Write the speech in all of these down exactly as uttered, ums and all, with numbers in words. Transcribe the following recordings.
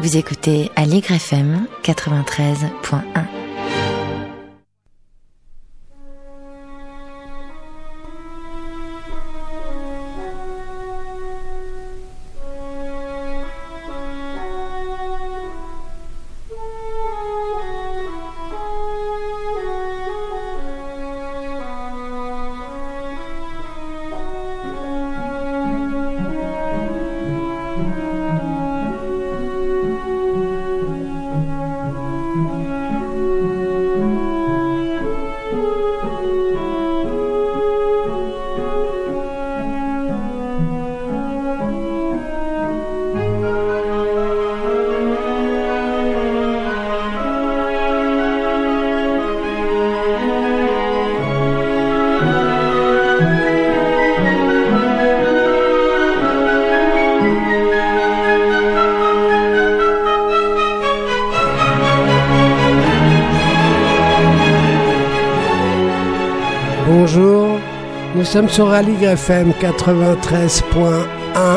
Vous écoutez Aligre F M quatre-vingt-treize point un. Bonjour, nous sommes sur Aligre F M quatre-vingt-treize point un.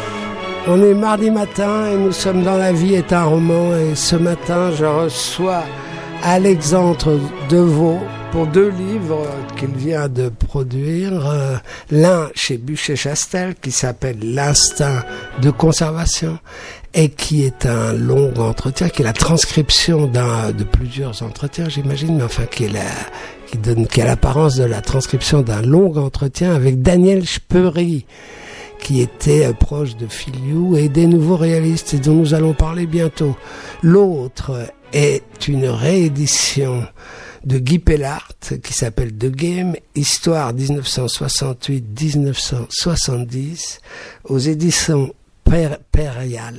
On est mardi matin et nous sommes dans La vie est un roman. Et ce matin, je reçois Alexandre Deveau pour deux livres qu'il vient de produire. Euh, l'un chez Buchet-Chastel qui s'appelle L'instinct de conservation et qui est un long entretien, qui est la transcription d'un, de plusieurs entretiens, j'imagine, mais enfin qui est la, qui donne, qui a l'apparence de la transcription d'un long entretien avec Daniel Speury, qui était proche de Filiou et des nouveaux réalistes et dont nous allons parler bientôt. L'autre est une réédition de Guy Pellart qui s'appelle The Game, Histoire dix-neuf cent soixante-huit à dix-neuf cent soixante-dix aux éditions Prairial.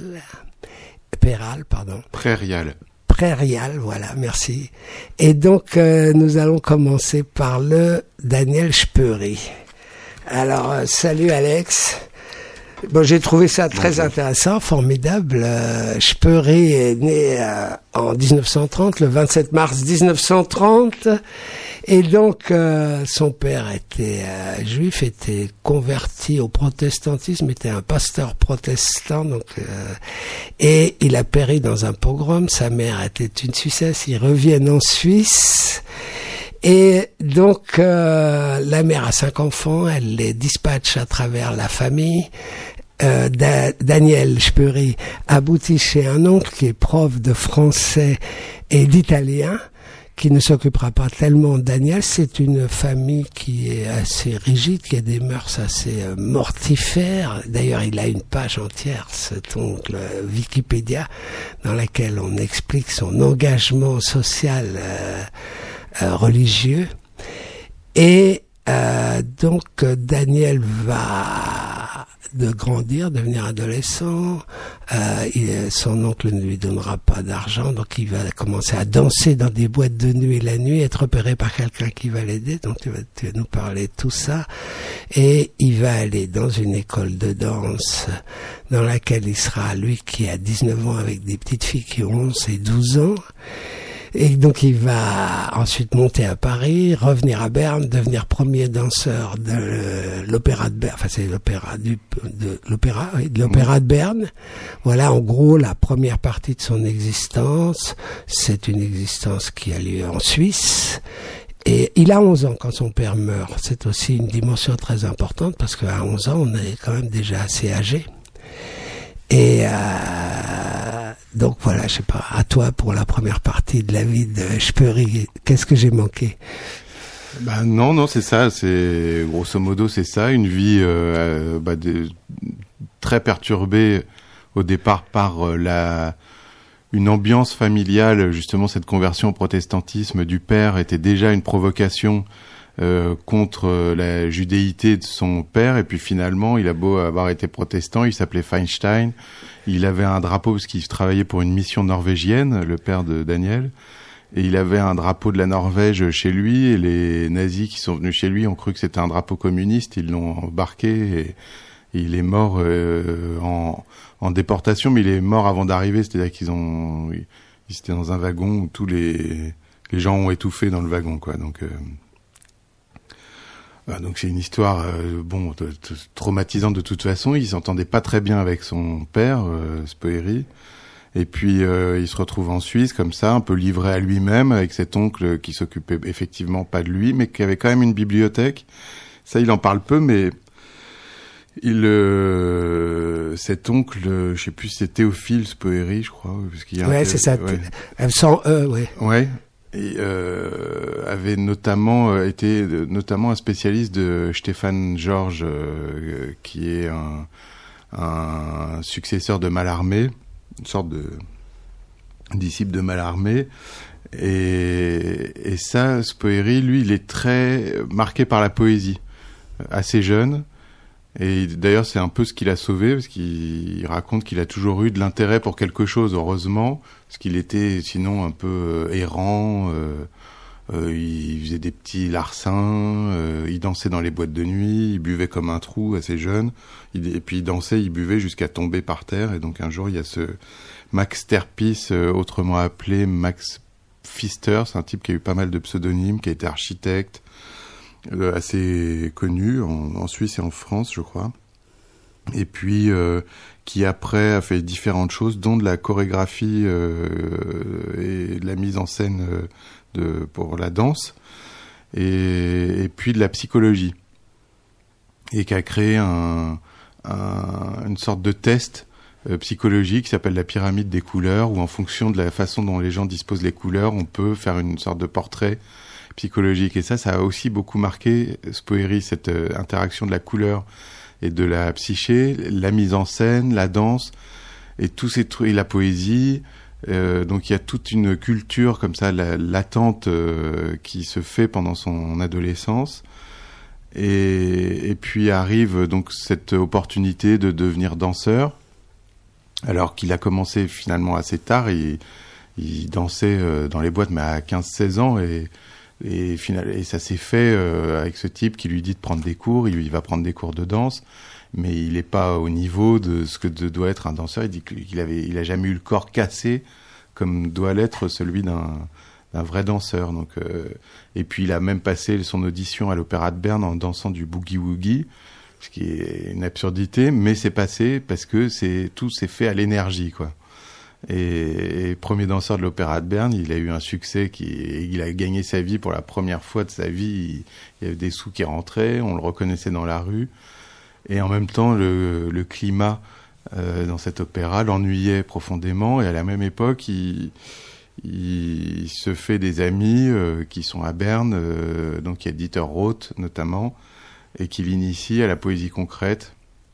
Péral, pardon. Prairial. Prairial, voilà, merci. Et donc, euh, nous allons commencer par le Daniel Speury. Alors, euh, salut Alex. Bon, j'ai trouvé ça très Bonjour. intéressant, formidable. Euh, Speury est né euh, en dix-neuf cent trente, le vingt-sept mars dix-neuf cent trente, et donc euh, son père était euh, juif, était converti au protestantisme, était un pasteur protestant, donc euh, et il a péri dans un pogrom. Sa mère était une Suissesse. Ils reviennent en Suisse. Et donc, euh, la mère a cinq enfants, elle les dispatche à travers la famille. Euh, da- Daniel Speury aboutit chez un oncle qui est prof de français et d'italien, qui ne s'occupera pas tellement de Daniel. C'est une famille qui est assez rigide, qui a des mœurs assez euh, mortifères. D'ailleurs, il a une page entière, cet oncle euh, Wikipédia, dans laquelle on explique son engagement social euh, Euh, religieux. Et euh, donc Daniel va de grandir, devenir adolescent. Euh, il, son oncle ne lui donnera pas d'argent, donc il va commencer à danser dans des boîtes de nuit la nuit, être repéré par quelqu'un qui va l'aider. Donc tu vas, tu vas nous parler de tout ça. Et il va aller dans une école de danse dans laquelle il sera, lui qui a dix-neuf ans, avec des petites filles qui ont onze et douze ans. Et donc il va ensuite monter à Paris, revenir à Berne, devenir premier danseur de l'opéra de Berne, enfin c'est l'opéra du, de l'opéra, oui, de l'opéra de Berne. Voilà en gros la première partie de son existence. C'est une existence qui a lieu en Suisse. Et il a onze ans quand son père meurt. C'est aussi une dimension très importante parce qu'à onze ans on est quand même déjà assez âgé. Et euh, donc voilà, je sais pas, à toi pour la première partie de la vie de Speury, qu'est-ce que j'ai manqué? Bah non, non, c'est ça, c'est grosso modo c'est ça, une vie euh, bah, de, très perturbée au départ par euh, la une ambiance familiale. Justement, cette conversion au protestantisme du père était déjà une provocation Euh, contre euh, la judéité de son père, et puis finalement il a beau avoir été protestant, il s'appelait Feinstein, il avait un drapeau parce qu'il travaillait pour une mission norvégienne, le père de Daniel, et il avait un drapeau de la Norvège chez lui, et les nazis qui sont venus chez lui ont cru que c'était un drapeau communiste, ils l'ont embarqué, et, et il est mort euh, en, en déportation, mais il est mort avant d'arriver, c'est-à-dire qu'ils ont, ils, ils étaient dans un wagon où tous les, les gens ont étouffé dans le wagon, quoi, donc... Euh, Donc c'est une histoire euh, bon t- t- traumatisante de toute façon. Il s'entendait pas très bien avec son père, euh, Speury, Et puis euh, il se retrouve en Suisse comme ça, un peu livré à lui-même, avec cet oncle qui s'occupait effectivement pas de lui, mais qui avait quand même une bibliothèque. Ça, il en parle peu, mais il, euh, cet oncle, je sais plus, c'est Théophile Spoeri, je crois, parce qu'il y a. Ouais, un, c'est ça. Ouais. Sans E, ouais. Ouais. Et euh, avait notamment euh, été euh, notamment un spécialiste de Stéphane Georges, euh, qui est un, un successeur de Mallarmé, une sorte de disciple de Mallarmé. Et, et ça, Spoeri, lui, il est très marqué par la poésie, assez jeune. Et d'ailleurs, c'est un peu ce qu'il a sauvé, parce qu'il raconte qu'il a toujours eu de l'intérêt pour quelque chose, heureusement, parce qu'il était sinon un peu euh, errant, euh, euh, il faisait des petits larcins, euh, il dansait dans les boîtes de nuit, il buvait comme un trou assez jeune, il, et puis il dansait, il buvait jusqu'à tomber par terre, et donc un jour, il y a ce Max Terpis, euh, autrement appelé Max Pfister, c'est un type qui a eu pas mal de pseudonymes, qui a été architecte, Euh, assez connu en, en Suisse et en France, je crois, et puis euh, qui après a fait différentes choses, dont de la chorégraphie euh, et de la mise en scène euh, de, pour la danse, et, et puis de la psychologie, et qui a créé un, un, une sorte de test euh, psychologique qui s'appelle la pyramide des couleurs, où en fonction de la façon dont les gens disposent les couleurs, on peut faire une sorte de portrait psychologique. Et ça, ça a aussi beaucoup marqué Spoeri, cette euh, interaction de la couleur et de la psyché, la mise en scène, la danse, et tous ces trucs, et la poésie. Euh, donc il y a toute une culture comme ça, la, latente, euh, qui se fait pendant son adolescence. Et, et puis arrive donc cette opportunité de devenir danseur, alors qu'il a commencé finalement assez tard. Il, il dansait euh, dans les boîtes, mais à quinze seize ans, et Et, final, et ça s'est fait euh, avec ce type qui lui dit de prendre des cours. Il, il va prendre des cours de danse, mais il n'est pas au niveau de ce que de, doit être un danseur. Il dit qu'il avait, il a jamais eu le corps cassé comme doit l'être celui d'un, d'un vrai danseur. Donc, euh, et puis il a même passé son audition à l'Opéra de Berne en dansant du boogie-woogie, ce qui est une absurdité, mais c'est passé parce que c'est, tout s'est fait à l'énergie, quoi. Et, et premier danseur de l'Opéra de Berne, il a eu un succès, qui, il a gagné sa vie pour la première fois de sa vie. Il, il y avait des sous qui rentraient, on le reconnaissait dans la rue, et en même temps le, le climat euh, dans cet opéra l'ennuyait profondément. Et à la même époque, il, il se fait des amis euh, qui sont à Berne, euh, donc il y a Dieter Roth notamment, et qui l'initie à la poésie concrète.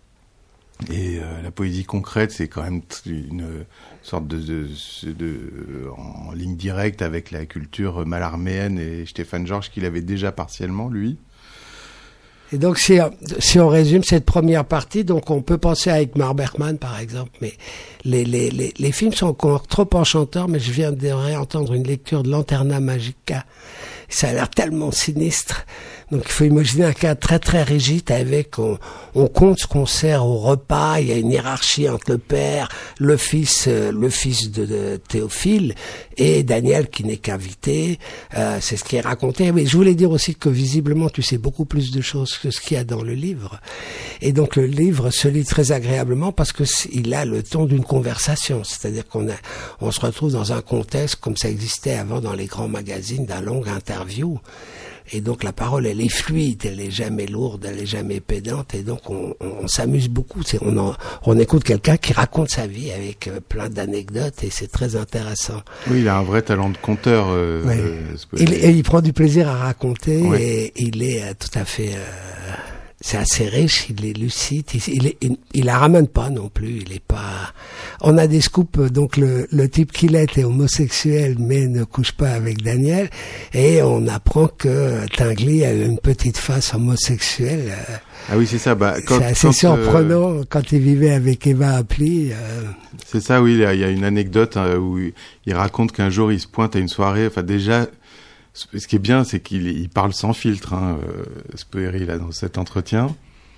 Et euh, la poésie concrète, c'est quand même une sorte de, de, de, de en ligne directe avec la culture mallarméenne et Stéphane Georges qu'il avait déjà partiellement, lui. Et donc, si, si on résume cette première partie, donc on peut penser à Ingmar Bergman, par exemple, mais les, les, les, les films sont encore trop enchanteurs, mais je viens de réentendre une lecture de Lanterna Magica. Ça a l'air tellement sinistre. Donc il faut imaginer un cas très très rigide avec, on, on compte ce qu'on sert au repas, il y a une hiérarchie entre le père, le fils, euh, le fils de, de Théophile et Daniel qui n'est qu'invité. Euh, c'est ce qui est raconté. Mais je voulais dire aussi que visiblement tu sais beaucoup plus de choses que ce qu'il y a dans le livre. Et donc le livre se lit très agréablement parce que il a le ton d'une conversation. C'est-à-dire qu'on a, on se retrouve dans un contexte comme ça existait avant dans les grands magazines d'un long interview. Et donc la parole, elle est fluide, elle est jamais lourde, elle est jamais pédante, et donc on, on, on s'amuse beaucoup. C'est, on, en, on écoute quelqu'un qui raconte sa vie avec euh, plein d'anecdotes, et c'est très intéressant. Oui, il a un vrai talent de conteur. Euh, ouais. euh, il, et il prend du plaisir à raconter, ouais. Et il est euh, tout à fait... Euh, c'est assez riche, il est lucide, il, il, est, il, il la ramène pas non plus, il est pas... On a des scoops, donc le, le type qu'il est est homosexuel, mais ne couche pas avec Daniel, et on apprend que Tinguely a eu une petite face homosexuelle. Ah oui, c'est ça. Bah, quand, c'est assez quand, surprenant euh... quand il vivait avec Eva Appli. Euh... C'est ça, oui, il y a, il y a une anecdote hein, où il raconte qu'un jour il se pointe à une soirée, enfin déjà... Ce qui est bien, c'est qu'il il parle sans filtre, hein, euh, Spoeri, là, dans cet entretien.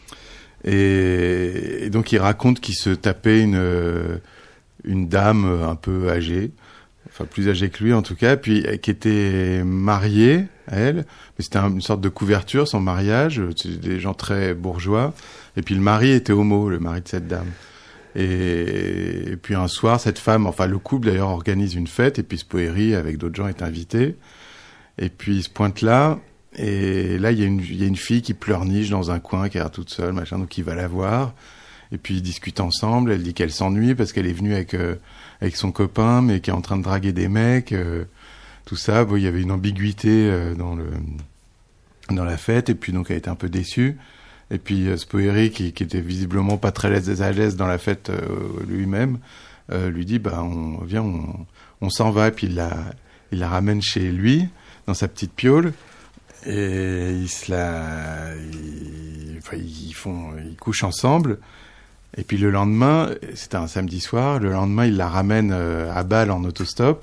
Et, et donc, il raconte qu'il se tapait une, une dame un peu âgée, enfin, plus âgée que lui, en tout cas, puis qui était mariée à elle. Mais c'était un, une sorte de couverture, son mariage. C'était des gens très bourgeois. Et puis, le mari était homo, le mari de cette dame. Et, et puis un soir, cette femme, enfin le couple d'ailleurs organise une fête, et puis Spoerry avec d'autres gens est invité. Et puis il se pointe là, et là il y a une, il y a une fille qui pleurniche dans un coin, qui a l'air toute seule, machin, donc il va la voir. Et puis ils discutent ensemble. Elle dit qu'elle s'ennuie parce qu'elle est venue avec euh, avec son copain, mais qui est en train de draguer des mecs. Euh, tout ça, bon, il y avait une ambiguïté euh, dans le dans la fête, et puis donc elle était un peu déçue. Et puis euh, Spoerry, qui, qui était visiblement pas très à l'aise dans la fête euh, lui-même, euh, lui dit bah on vient, on, on s'en va. Et puis il la il la ramène chez lui dans sa petite piole. Et ils se la, ils, enfin, ils font, ils couchent ensemble. Et puis le lendemain, c'était un samedi soir, le lendemain, il la ramène à Bâle en autostop.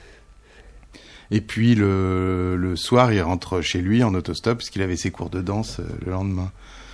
Et puis le, le soir, il rentre chez lui en autostop parce qu'il avait ses cours de danse le lendemain.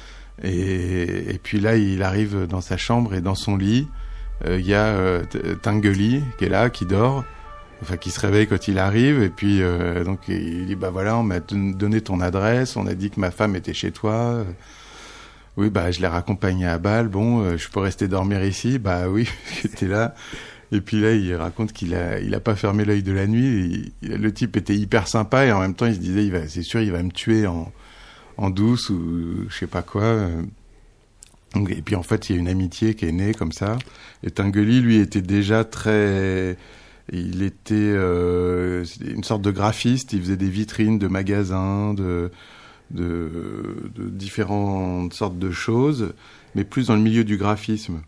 Et, et puis là, il arrive dans sa chambre et dans son lit, il euh, y a euh, Tinguely qui est là, qui dort. Enfin, qui se réveille quand il arrive, et puis euh, donc il dit bah voilà, on m'a donné ton adresse, on a dit que ma femme était chez toi. Oui, bah je l'ai raccompagnée à Bâle. Bon, euh, je peux rester dormir ici. Bah oui, j'étais là. Et puis là, il raconte qu'il a, il a pas fermé l'œil de la nuit. Et il, le type était hyper sympa, et en même temps, il se disait, il va, c'est sûr, il va me tuer en, en douce ou je sais pas quoi. Donc, et puis en fait, il y a une amitié qui est née comme ça. Et Tinguely, lui, était déjà très Il était euh, une sorte de graphiste. Il faisait des vitrines de magasins, de, de, de différentes sortes de choses, mais plus dans le milieu du graphisme.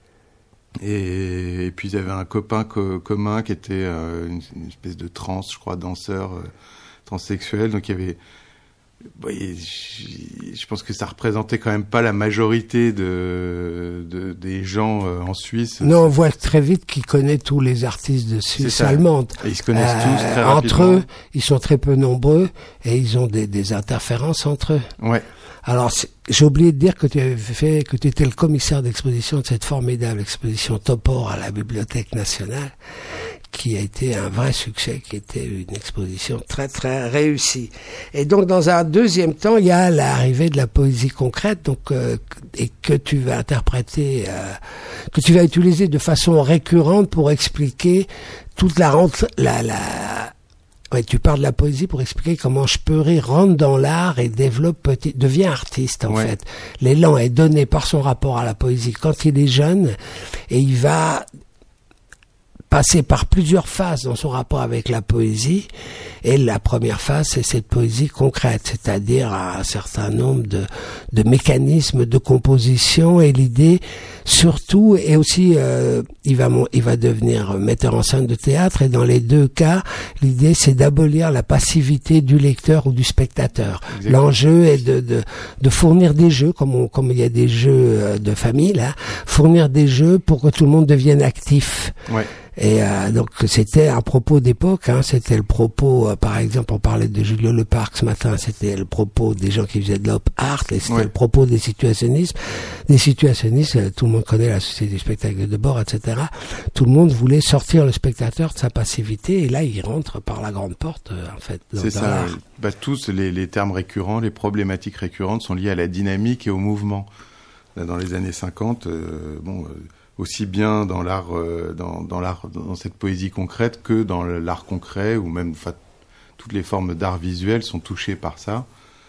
Et, et puis il y avait un copain co- commun qui était euh, une, une espèce de trans, je crois, danseur euh, transsexuel. Donc il y avait... Oui, je, je pense que ça représentait quand même pas la majorité de, de des gens euh, en Suisse. Non, on voit très vite qu'il connaît tous les artistes de Suisse allemande. Et ils se connaissent euh, tous très entre rapidement. Eux, ils sont très peu nombreux et ils ont des, des interférences entre eux. Ouais. Alors, j'ai oublié de dire que tu avais fait, que tu étais le commissaire d'exposition de cette formidable exposition Topor à la Bibliothèque nationale, qui a été un vrai succès, qui était une exposition très très réussie. Et donc dans un deuxième temps, il y a l'arrivée de la poésie concrète, donc euh, et que tu vas interpréter, euh, que tu vas utiliser de façon récurrente pour expliquer toute la rente, la la. Ouais, tu parles de la poésie pour expliquer comment Spoerry rentre dans l'art et développe petit, devient artiste en ouais. fait. L'élan est donné par son rapport à la poésie quand il est jeune, et il va passer par plusieurs phases dans son rapport avec la poésie, et la première phase, c'est cette poésie concrète, c'est-à-dire un certain nombre de, de mécanismes de composition, et l'idée, surtout, et aussi, euh, il va, il va devenir metteur en scène de théâtre, et dans les deux cas, l'idée, c'est d'abolir la passivité du lecteur ou du spectateur. Exactement. L'enjeu est de, de, de fournir des jeux, comme on, comme il y a des jeux de famille, là, fournir des jeux pour que tout le monde devienne actif. Ouais. Et euh, donc c'était un propos d'époque, hein, c'était le propos, euh, par exemple, on parlait de Julio Leparc ce matin, c'était le propos des gens qui faisaient de l'op art, et c'était ouais. le propos des situationnistes. Des situationnistes, euh, tout le monde connaît la Société du spectacle de Debord, et cetera. Tout le monde voulait sortir le spectateur de sa passivité, et là il rentre par la grande porte, euh, en fait. Dans, C'est dans ça. l'art. Bah, tous les, les termes récurrents, les problématiques récurrentes sont liées à la dynamique et au mouvement. Là, dans les années cinquante, euh, bon. Euh, aussi bien dans l'art, euh, dans, dans l'art, dans cette poésie concrète que dans l'art concret, ou même, enfin, toutes les formes d'art visuel sont touchées par ça.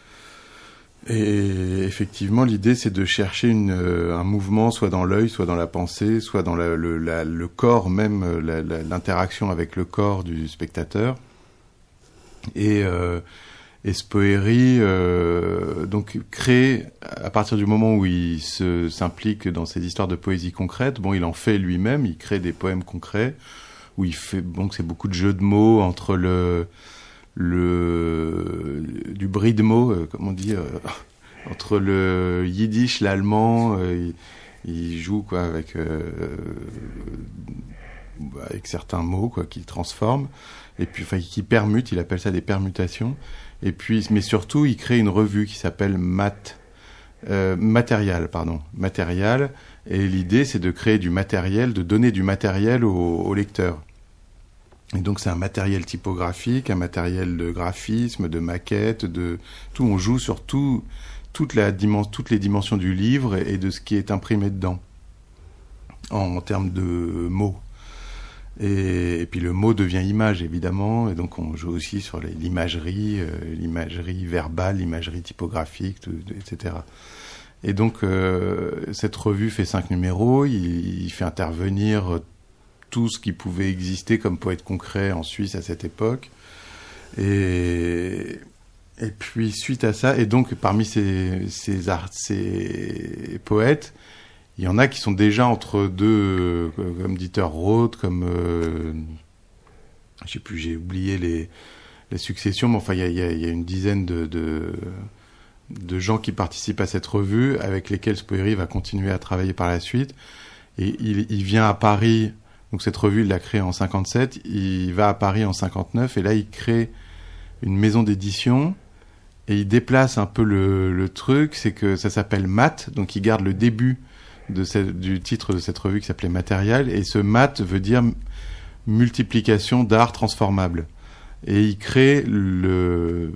Et effectivement, l'idée, c'est de chercher une, euh, un mouvement, soit dans l'œil, soit dans la pensée, soit dans la, le, la, le corps même, la, la, l'interaction avec le corps du spectateur. Et euh, Et Spoerry euh, donc crée, à partir du moment où il se, s'implique dans ces histoires de poésie concrète, bon, il en fait lui-même, il crée des poèmes concrets, où il fait, bon, c'est beaucoup de jeux de mots entre le, le, du bris de mots, euh, comme on dit, euh, entre le yiddish, l'allemand, euh, il, il joue, quoi, avec, euh, avec certains mots, quoi, qu'il transforme, et puis, enfin, qui permute, il appelle ça des permutations. Et puis, mais surtout, il crée une revue qui s'appelle Mat, euh, Matérial, pardon, Matérial. Et l'idée, c'est de créer du matériel, de donner du matériel au, au lecteur. Et donc, c'est un matériel typographique, un matériel de graphisme, de maquette, de tout. On joue sur tout, toute la dimension, toutes les dimensions du livre et de ce qui est imprimé dedans. en, en termes de mots. Et, et puis le mot devient image, évidemment, et donc on joue aussi sur les, l'imagerie, euh, l'imagerie verbale, l'imagerie typographique, tout, et cetera. Et donc euh, cette revue fait cinq numéros, il, il fait intervenir tout ce qui pouvait exister comme poète concret en Suisse à cette époque. Et, et puis suite à ça, et donc parmi ces, ces, art, ces poètes, il y en a qui sont déjà entre deux, euh, comme Dieter Roth, comme... Euh, je sais plus, j'ai oublié les, les successions, mais enfin, il y a, y a, y a une dizaine de, de, de gens qui participent à cette revue, avec lesquels Spoerry va continuer à travailler par la suite. Et il, il vient à Paris, donc cette revue, il l'a créée en cinquante-sept, il va à Paris en cinquante-neuf, et là, il crée une maison d'édition, et il déplace un peu le, le truc, c'est que ça s'appelle Mat, donc il garde le début de cette, du titre de cette revue qui s'appelait Matériel, et ce mat veut dire multiplication d'art transformable. Et il crée le,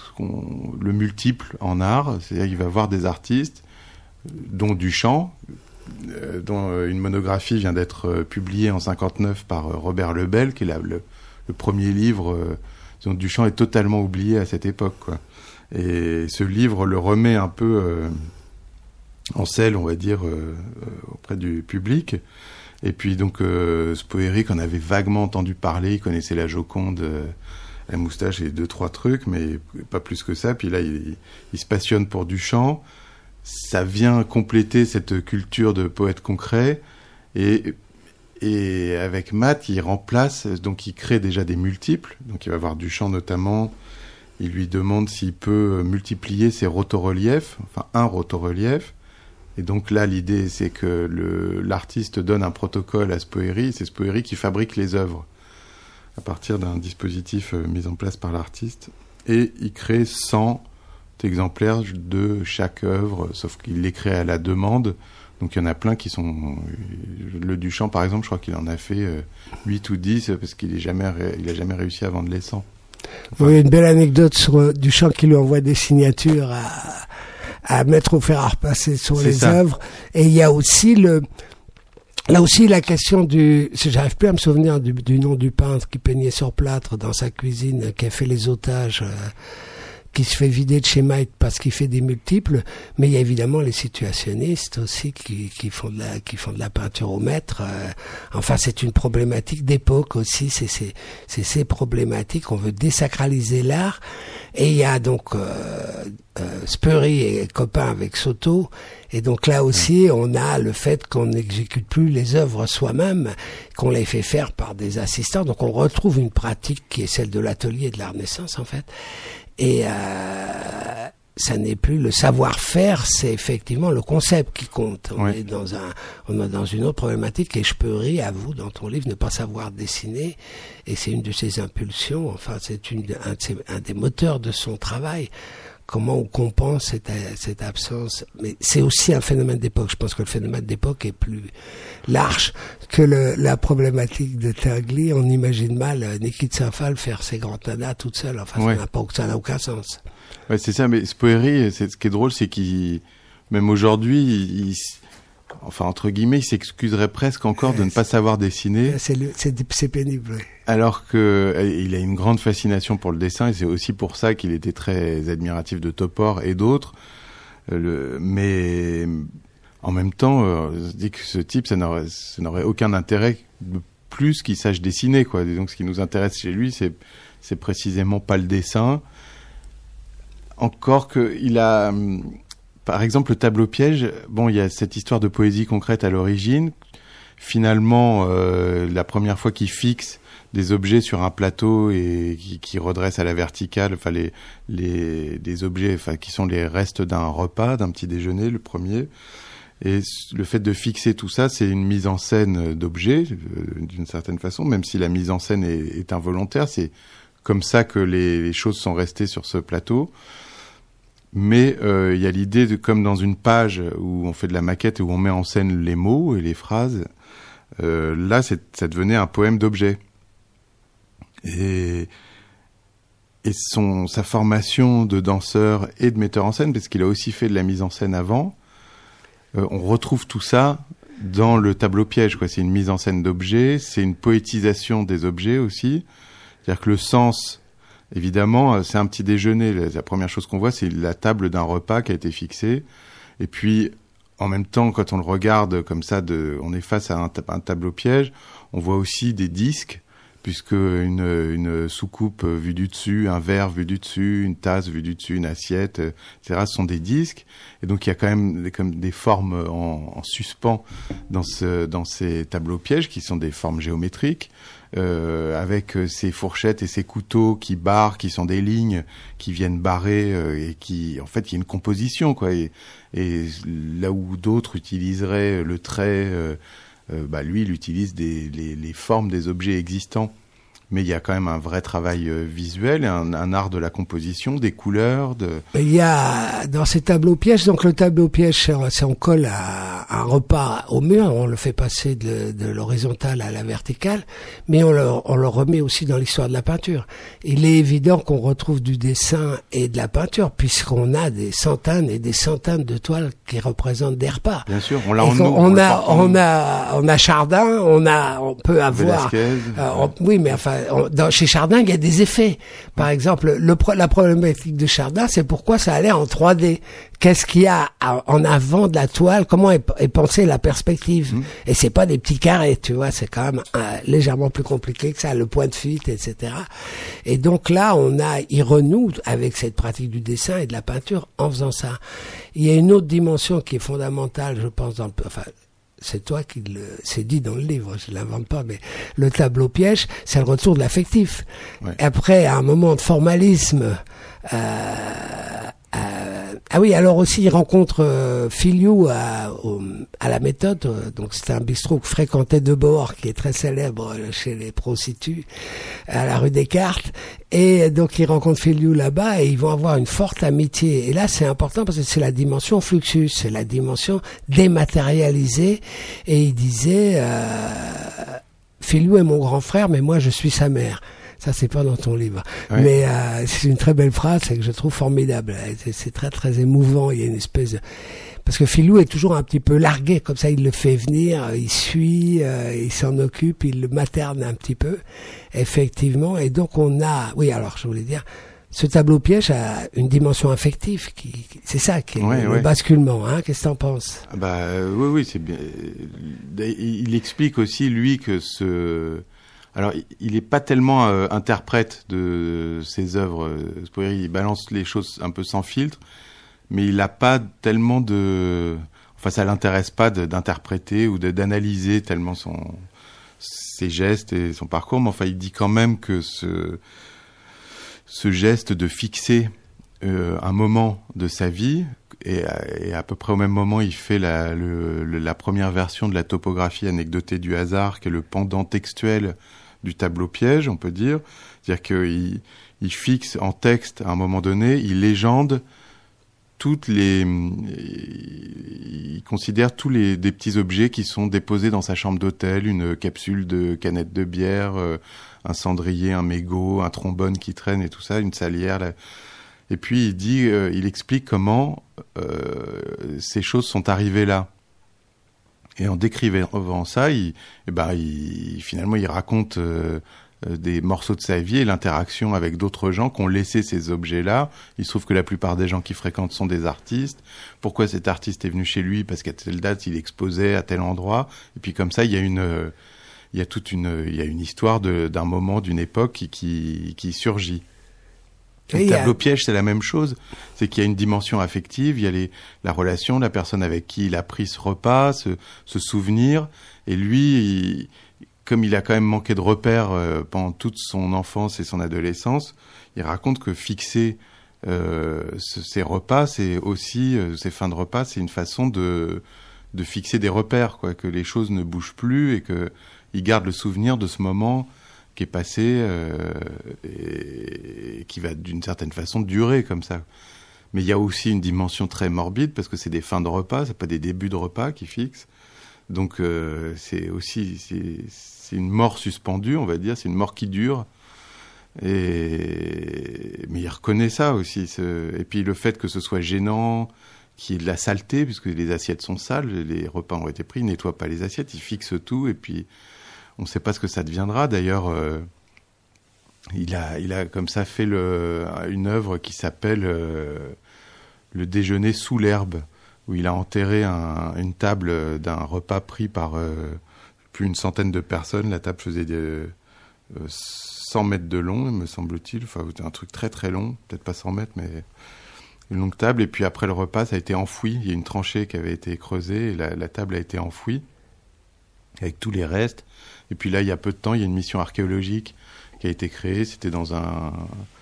le multiple en art, c'est-à-dire qu'il va voir des artistes, dont Duchamp, euh, dont une monographie vient d'être publiée en cinquante-neuf par Robert Lebel, qui est la, le, le premier livre euh, dont Duchamp est totalement oublié à cette époque, quoi. Et ce livre le remet un peu... Euh, en selle, on va dire, euh, auprès du public. Et puis donc euh, Spoerry, qu'on avait vaguement entendu parler, il connaissait la Joconde, euh, la moustache et deux trois trucs, mais pas plus que ça. Puis là, il, il se passionne pour Duchamp. Ça vient compléter cette culture de poète concret. Et, et avec Mat, il remplace, donc il crée déjà des multiples. Donc il va voir Duchamp notamment. Il lui demande s'il peut multiplier ses rotoreliefs, enfin un rotorelief. Et donc là, l'idée, c'est que le, l'artiste donne un protocole à Spoerry, c'est Spoerry qui fabrique les œuvres à partir d'un dispositif euh, mis en place par l'artiste. Et il crée cent exemplaires de chaque œuvre, sauf qu'il les crée à la demande. Donc il y en a plein qui sont... Le Duchamp, par exemple, je crois qu'il en a fait euh, huit ou dix, parce qu'il n'a jamais, ré... jamais réussi à vendre les cent. Enfin, oui, une belle anecdote sur Duchamp qui lui envoie des signatures à... à mettre au fer à repasser sur c'est les ça. œuvres. Et il y a aussi le, là aussi la question du, j'arrive plus à me souvenir du, du nom du peintre qui peignait sur plâtre dans sa cuisine, qui a fait les otages, euh, qui se fait vider de chez Maït parce qu'il fait des multiples. Mais il y a évidemment les situationnistes aussi qui, qui font de la, qui font de la peinture au mètre. Euh, enfin, c'est une problématique d'époque aussi. C'est, c'est, c'est ces problématiques. On veut désacraliser l'art. Et il y a donc euh, euh, Spoerry est copain avec Soto, et donc là aussi on a le fait qu'on n'exécute plus les œuvres soi-même, qu'on les fait faire par des assistants. Donc on retrouve une pratique qui est celle de l'atelier de la Renaissance en fait. Et euh, ça n'est plus le savoir-faire, c'est effectivement le concept qui compte. On ouais. est dans un, on est dans une autre problématique. Et Spoerry avoue dans ton livre ne pas savoir dessiner, et c'est une de ses impulsions. Enfin, c'est une, un, de ses, un des moteurs de son travail. Comment on compense cette, cette absence. Mais c'est aussi un phénomène d'époque. Je pense que le phénomène d'époque est plus large que le, la problématique de Tergli. On imagine mal Nikita Saint-Phal faire ses grands tadas toute seule. Enfin, ouais. ça n'a pas, ça n'a aucun sens. Ouais, c'est ça, mais Spoerry, c'est, ce qui est drôle, c'est qu'il, même aujourd'hui, il, il, enfin, entre guillemets, il s'excuserait presque encore ouais, de ne pas savoir dessiner. C'est, le, c'est, c'est pénible, oui. Alors que, il a une grande fascination pour le dessin, et c'est aussi pour ça qu'il était très admiratif de Topor et d'autres. Le, mais, en même temps, euh, on se dit que ce type, ça n'aurait, ça n'aurait aucun intérêt de plus qu'il sache dessiner, quoi. Et donc, ce qui nous intéresse chez lui, c'est, c'est précisément pas le dessin. Encore qu'il a, par exemple, le tableau piège, bon, il y a cette histoire de poésie concrète à l'origine. Finalement, euh, la première fois qu'il fixe des objets sur un plateau et qui, qui redresse à la verticale, enfin, les, les, des objets, enfin, qui sont les restes d'un repas, d'un petit déjeuner, le premier. Et le fait de fixer tout ça, c'est une mise en scène d'objets, euh, d'une certaine façon, même si la mise en scène est, est involontaire, c'est comme ça que les, les choses sont restées sur ce plateau. Mais il euh, y a l'idée de, comme dans une page où on fait de la maquette et où on met en scène les mots et les phrases, euh, là, c'est, ça devenait un poème d'objets. Et, et son, sa formation de danseur et de metteur en scène, parce qu'il a aussi fait de la mise en scène avant, euh, on retrouve tout ça dans le tableau piège, quoi. C'est une mise en scène d'objets, c'est une poétisation des objets aussi. C'est-à-dire que le sens, évidemment, c'est un petit déjeuner. La première chose qu'on voit, c'est la table d'un repas qui a été fixée. Et puis, en même temps, quand on le regarde comme ça, de, on est face à un, un tableau piège, on voit aussi des disques, puisque une, une soucoupe vue du dessus, un verre vu du dessus, une tasse vue du dessus, une assiette, et cetera, ce sont des disques. Et donc, il y a quand même des, comme des formes en, en suspens dans, ce, dans ces tableaux pièges, qui sont des formes géométriques. Euh, avec ces fourchettes et ces couteaux qui barrent, qui sont des lignes qui viennent barrer euh, et qui, en fait, il y a une composition, quoi. Et, et là où d'autres utiliseraient le trait, euh, euh, bah lui, il utilise des, les, les formes des objets existants. Mais il y a quand même un vrai travail euh, visuel, un, un art de la composition, des couleurs. De... Il y a dans ces tableaux pièges, donc le tableau piège, c'est on colle à, un repas au mur, on le fait passer de, de l'horizontale à la verticale, mais on le, on le remet aussi dans l'histoire de la peinture. Il est évident qu'on retrouve du dessin et de la peinture, puisqu'on a des centaines et des centaines de toiles qui représentent des repas. Bien sûr, on l'a en nous. On, on a, on a, on a Chardin, on a, on peut avoir. Velasquez. Euh, on, oui, mais enfin. Dans, chez Chardin, il y a des effets. Par exemple, le, la problématique de Chardin, c'est pourquoi ça allait en trois D. Qu'est-ce qu'il y a en avant de la toile? Comment est, est pensée la perspective? Mmh. Et c'est pas des petits carrés, tu vois. C'est quand même euh, légèrement plus compliqué que ça, le point de fuite, et cetera. Et donc là, on a, il renoue avec cette pratique du dessin et de la peinture en faisant ça. Il y a une autre dimension qui est fondamentale, je pense, dans le, enfin, c'est toi qui le, c'est dit dans le livre, je l'invente pas, mais le tableau piège, c'est le retour de l'affectif. Ouais. Après, à un moment de formalisme, euh, euh, ah oui, alors aussi, il rencontre euh, Filiou à, au, à la méthode, euh, donc c'était un bistrot que fréquentait Debord, qui est très célèbre chez les prostituées, à la rue Descartes, et donc il rencontre Filiou là-bas, et ils vont avoir une forte amitié. Et là, c'est important parce que c'est la dimension fluxus, c'est la dimension dématérialisée, et il disait, euh, Filiou est mon grand frère, mais moi je suis sa mère. Ça, c'est pas dans ton livre. Oui. Mais euh, c'est une très belle phrase, c'est que je trouve formidable. C'est, c'est très, très émouvant. Il y a une espèce de... Parce que Filou est toujours un petit peu largué, comme ça, il le fait venir, il suit, euh, il s'en occupe, il le materne un petit peu, effectivement. Et donc, on a... Oui, alors, je voulais dire... Ce tableau piège a une dimension affective, qui, c'est ça qui est ouais, le ouais. basculement. Hein, qu'est-ce que t'en penses? Bah euh, oui, oui, c'est bien. Il explique aussi lui que ce, alors il est pas tellement euh, interprète de ses œuvres. Il balance les choses un peu sans filtre, mais il a pas tellement de, enfin ça l'intéresse pas de, d'interpréter ou de, d'analyser tellement son, ses gestes et son parcours. Mais enfin, il dit quand même que ce ce geste de fixer euh, un moment de sa vie, et à, et à peu près au même moment, il fait la, le, le, la première version de la topographie anecdotée du hasard, qui est le pendant textuel du tableau piège, on peut dire. C'est-à-dire qu'il il fixe en texte, à un moment donné, il légende toutes les... Il considère tous les des petits objets qui sont déposés dans sa chambre d'hôtel, une capsule de canette de bière, euh, un cendrier, un mégot, un trombone qui traîne et tout ça, une salière. Là. Et puis il dit, euh, il explique comment euh, ces choses sont arrivées là. Et en décrivant ça, il, eh ben, il, finalement, il raconte euh, des morceaux de sa vie et l'interaction avec d'autres gens qui ont laissé ces objets-là. Il se trouve que la plupart des gens qui fréquentent sont des artistes. Pourquoi cet artiste est venu chez lui? Parce qu'à telle date, il exposait à tel endroit. Et puis comme ça, il y a une... Il y a toute une, il y a une histoire de, d'un moment, d'une époque qui, qui, qui surgit. Le tableau a... piège, c'est la même chose. C'est qu'il y a une dimension affective, il y a les, la relation, la personne avec qui il a pris ce repas, ce, ce souvenir. Et lui, il, comme il a quand même manqué de repères euh, pendant toute son enfance et son adolescence, il raconte que fixer euh, ce, ces repas, c'est aussi, euh, ces fins de repas, c'est une façon de, de fixer des repères, quoi, que les choses ne bougent plus et que il garde le souvenir de ce moment qui est passé euh, et, et qui va d'une certaine façon durer comme ça. Mais il y a aussi une dimension très morbide parce que c'est des fins de repas, c'est pas des débuts de repas qui fixent. Donc euh, c'est aussi c'est, c'est une mort suspendue, on va dire, c'est une mort qui dure. Et mais il reconnaît ça aussi. Ce... Et puis le fait que ce soit gênant qui est de la saleté, puisque les assiettes sont sales, les repas ont été pris, il nettoie pas les assiettes, il fixe tout, et puis on ne sait pas ce que ça deviendra. D'ailleurs, euh, il a, il a comme ça fait le, une œuvre qui s'appelle euh, Le déjeuner sous l'herbe, où il a enterré un, une table d'un repas pris par euh, plus une centaine de personnes. La table faisait des, euh, cent mètres de long, me semble-t-il, enfin un truc très très long, peut-être pas cent mètres, mais une longue table. Et puis après le repas, ça a été enfoui. Il y a une tranchée qui avait été creusée et la, la table a été enfouie avec tous les restes. Et puis là, il y a peu de temps, il y a une mission archéologique qui a été créée. C'était dans un,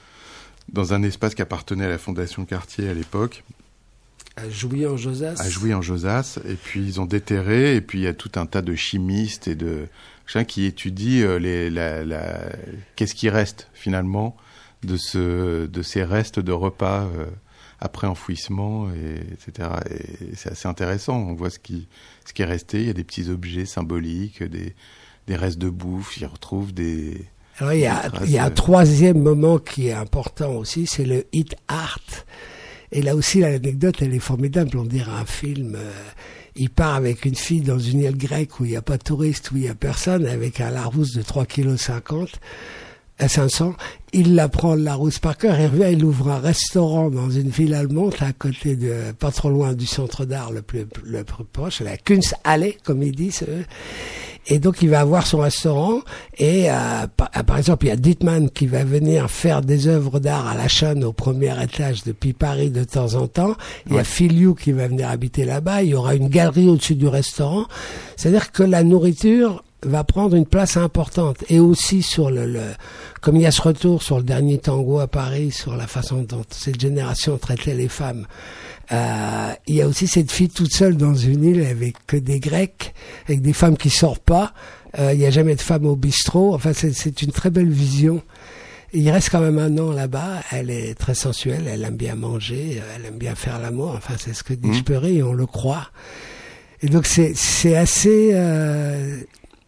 dans un espace qui appartenait à la Fondation Cartier à l'époque. À Jouy-en-Josas. À Jouy-en-Josas. Et puis ils ont déterré. Et puis il y a tout un tas de chimistes et de gens qui étudient les, la, la, qu'est-ce qui reste finalement de, ce, de ces restes de repas euh, après enfouissement, et, etc. Et c'est assez intéressant. On voit ce qui, ce qui est resté. Il y a des petits objets symboliques, des, des restes de bouffe. Ils retrouvent des... Alors il y a, il y a un troisième moment qui est important aussi, c'est le hit art. Et là aussi, l'anecdote, elle est formidable. On dirait un film. Euh, il part avec une fille dans une île grecque où il n'y a pas de touristes, où il n'y a personne, avec un Larousse de trois virgule cinquante kilos, à cinq cents. Il la prend, le Larousse, par cœur. Il revient, il ouvre un restaurant dans une ville allemande, à côté de, pas trop loin du centre d'art le plus, le plus proche, la Kunsthalle, comme ils disent, eux. Et donc, il va avoir son restaurant. Et euh, par, par exemple, il y a Dittmann qui va venir faire des œuvres d'art à la chaîne au premier étage depuis Paris de temps en temps. Il ouais. y a Filiou qui va venir habiter là-bas. Il y aura une galerie au-dessus du restaurant. C'est-à-dire que la nourriture va prendre une place importante. Et aussi sur le, le comme il y a ce retour sur le dernier tango à Paris, sur la façon dont cette génération traitait les femmes. Euh, il y a aussi cette fille toute seule dans une île avec que des Grecs, avec des femmes qui sortent pas. Euh, il n'y a jamais de femmes au bistrot. Enfin, c'est, c'est une très belle vision. Il reste quand même un an là-bas. Elle est très sensuelle. Elle aime bien manger. Elle aime bien faire l'amour. Enfin, c'est ce que dit mmh. Speury et on le croit. Et donc, c'est, c'est assez, euh,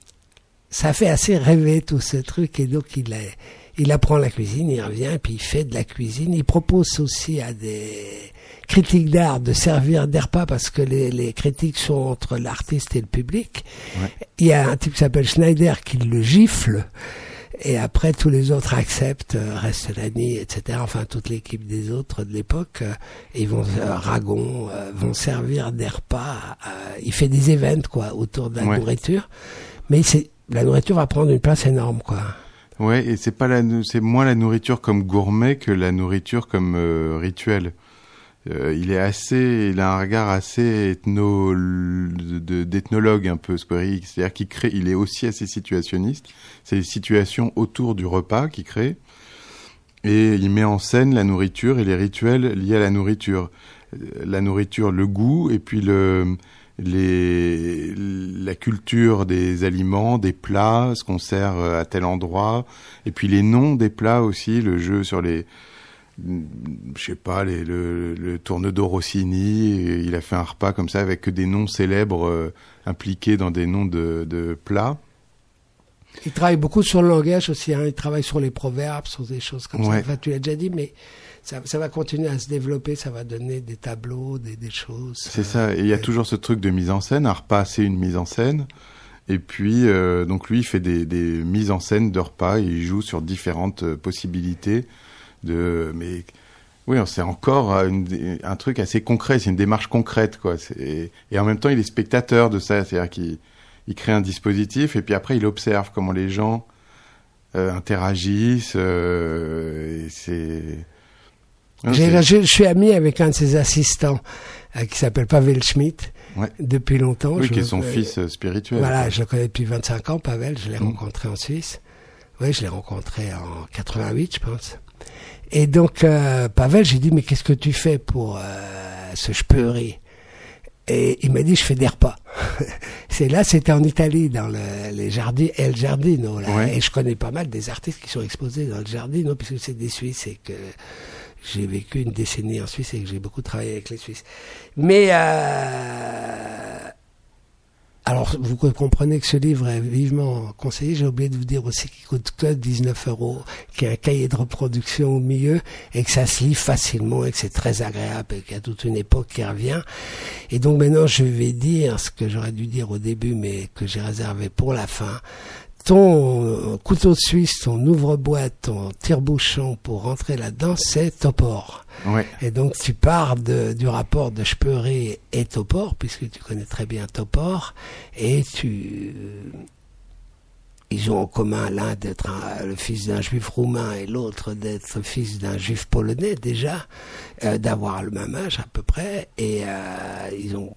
ça fait assez rêver tout ce truc. Et donc, il est, il apprend la cuisine, il revient, puis il fait de la cuisine. Il propose aussi à des critiques d'art de servir des repas parce que les, les critiques sont entre l'artiste et le public. Ouais. Il y a un type qui s'appelle Schneider qui le gifle et après tous les autres acceptent, euh, Restolani, et cetera. Enfin toute l'équipe des autres de l'époque, euh, ils vont euh, Ragon euh, vont servir des repas. Euh, il fait des events quoi autour de la ouais. nourriture, mais c'est la nourriture va prendre une place énorme quoi. Ouais, et c'est pas la, c'est moins la nourriture comme gourmet que la nourriture comme euh, rituel. Euh, il est assez, il a un regard assez ethno, de, d'ethnologue un peu, c'est-à-dire qu'il crée, il est aussi assez situationniste. C'est les situations autour du repas qu'il crée, et il met en scène la nourriture et les rituels liés à la nourriture, la nourriture, le goût, et puis le, les, la culture des aliments, des plats, ce qu'on sert à tel endroit, et puis les noms des plats aussi, le jeu sur les je sais pas, les, le, le Tourne-d'eau Rossini, il a fait un repas comme ça avec des noms célèbres euh, impliqués dans des noms de, de plats. Il travaille beaucoup sur le langage aussi, hein. Il travaille sur les proverbes, sur des choses comme ouais. ça. Enfin, tu l'as déjà dit, mais ça, ça va continuer à se développer, ça va donner des tableaux, des, des choses. C'est euh, ça, et il y a euh, toujours ce truc de mise en scène, un repas c'est une mise en scène. Et puis, euh, donc lui, il fait des, des mises en scène de repas, et il joue sur différentes euh, possibilités. De, mais oui, c'est encore une, un truc assez concret, c'est une démarche concrète, quoi. C'est, et en même temps, il est spectateur de ça, c'est-à-dire qu'il il crée un dispositif et puis après, il observe comment les gens euh, interagissent. Euh, et c'est. Non, J'ai, c'est... Je, je suis ami avec un de ses assistants euh, qui s'appelle Pavel Schmitt. Ouais. Depuis longtemps. Oui, je qui est son euh, fils spirituel. Voilà, quoi. je le connais depuis vingt-cinq ans, Pavel. Je l'ai mmh. rencontré en Suisse. Oui, je l'ai rencontré en quatre-vingt-huit, je pense. Et donc, euh, Pavel, j'ai dit, mais qu'est-ce que tu fais pour euh, ce Speury ? Et il m'a dit, je fais des repas. C'est là, c'était en Italie, dans le, les jardins, El Giardino, là. Ouais. Et je connais pas mal des artistes qui sont exposés dans le Giardino, puisque c'est des Suisses et que j'ai vécu une décennie en Suisse et que j'ai beaucoup travaillé avec les Suisses. Mais, euh, alors, vous comprenez que ce livre est vivement conseillé. J'ai oublié de vous dire aussi qu'il coûte que dix-neuf euros, qu'il y a un cahier de reproduction au milieu et que ça se lit facilement et que c'est très agréable et qu'il y a toute une époque qui revient. Et donc maintenant, je vais dire ce que j'aurais dû dire au début, mais que j'ai réservé pour la fin. Ton couteau suisse, ton ouvre-boîte, ton tire-bouchon pour rentrer là-dedans, c'est Topor. Ouais. Et donc tu pars de, du rapport de Speury et Topor, puisque tu connais très bien Topor, et tu... Ils ont en commun l'un d'être un, le fils d'un juif roumain et l'autre d'être fils d'un juif polonais déjà, euh, d'avoir le même âge à peu près, et euh, ils ont...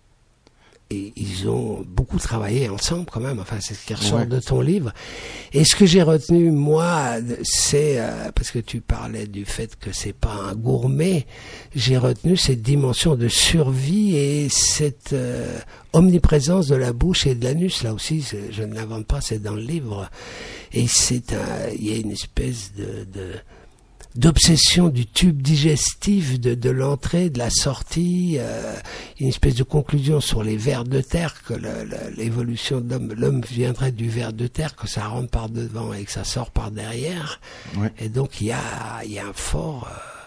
Et ils ont beaucoup travaillé ensemble quand même, enfin c'est ce qui ressort ouais. de ton livre. Et ce que j'ai retenu moi, c'est, euh, parce que tu parlais du fait que c'est pas un gourmet, j'ai retenu cette dimension de survie et cette euh, omniprésence de la bouche et de l'anus. Là aussi, je ne l'invente pas, c'est dans le livre. Et c'est un, il y a une espèce de... de d'obsession du tube digestif, de, de l'entrée, de la sortie, euh, une espèce de conclusion sur les vers de terre, que le, le, l'évolution de l'homme, l'homme viendrait du ver de terre, que ça rentre par devant et que ça sort par derrière. Ouais. Et donc il y a, il y a un fort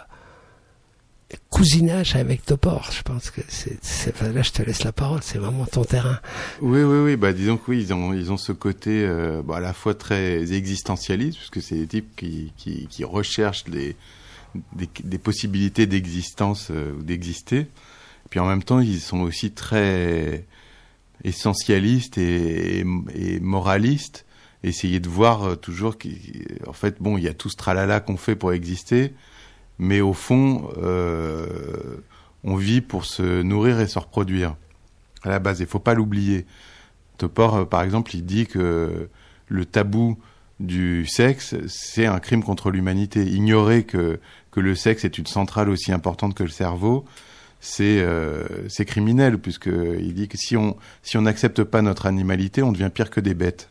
euh, cousinage avec Topor. Je pense que c'est, c'est, là je te laisse la parole, c'est vraiment ton terrain. Oui, oui, oui. Bah disons que oui, ils ont, ils ont ce côté euh, bah, à la fois très existentialiste, puisque c'est des types qui, qui, qui recherchent des, des, des possibilités d'existence euh, ou d'exister. Et puis en même temps, ils sont aussi très essentialistes et, et, et moralistes. Essayer de voir euh, toujours qu'en fait, bon, il y a tout ce tralala qu'on fait pour exister. Mais au fond, euh, on vit pour se nourrir et se reproduire. À la base, il faut pas l'oublier. Topor, euh, par exemple, il dit que le tabou du sexe, c'est un crime contre l'humanité. Ignorer que, que le sexe est une centrale aussi importante que le cerveau, c'est, euh, c'est criminel, puisqu'il dit que si on si on n'accepte pas notre animalité, on devient pire que des bêtes.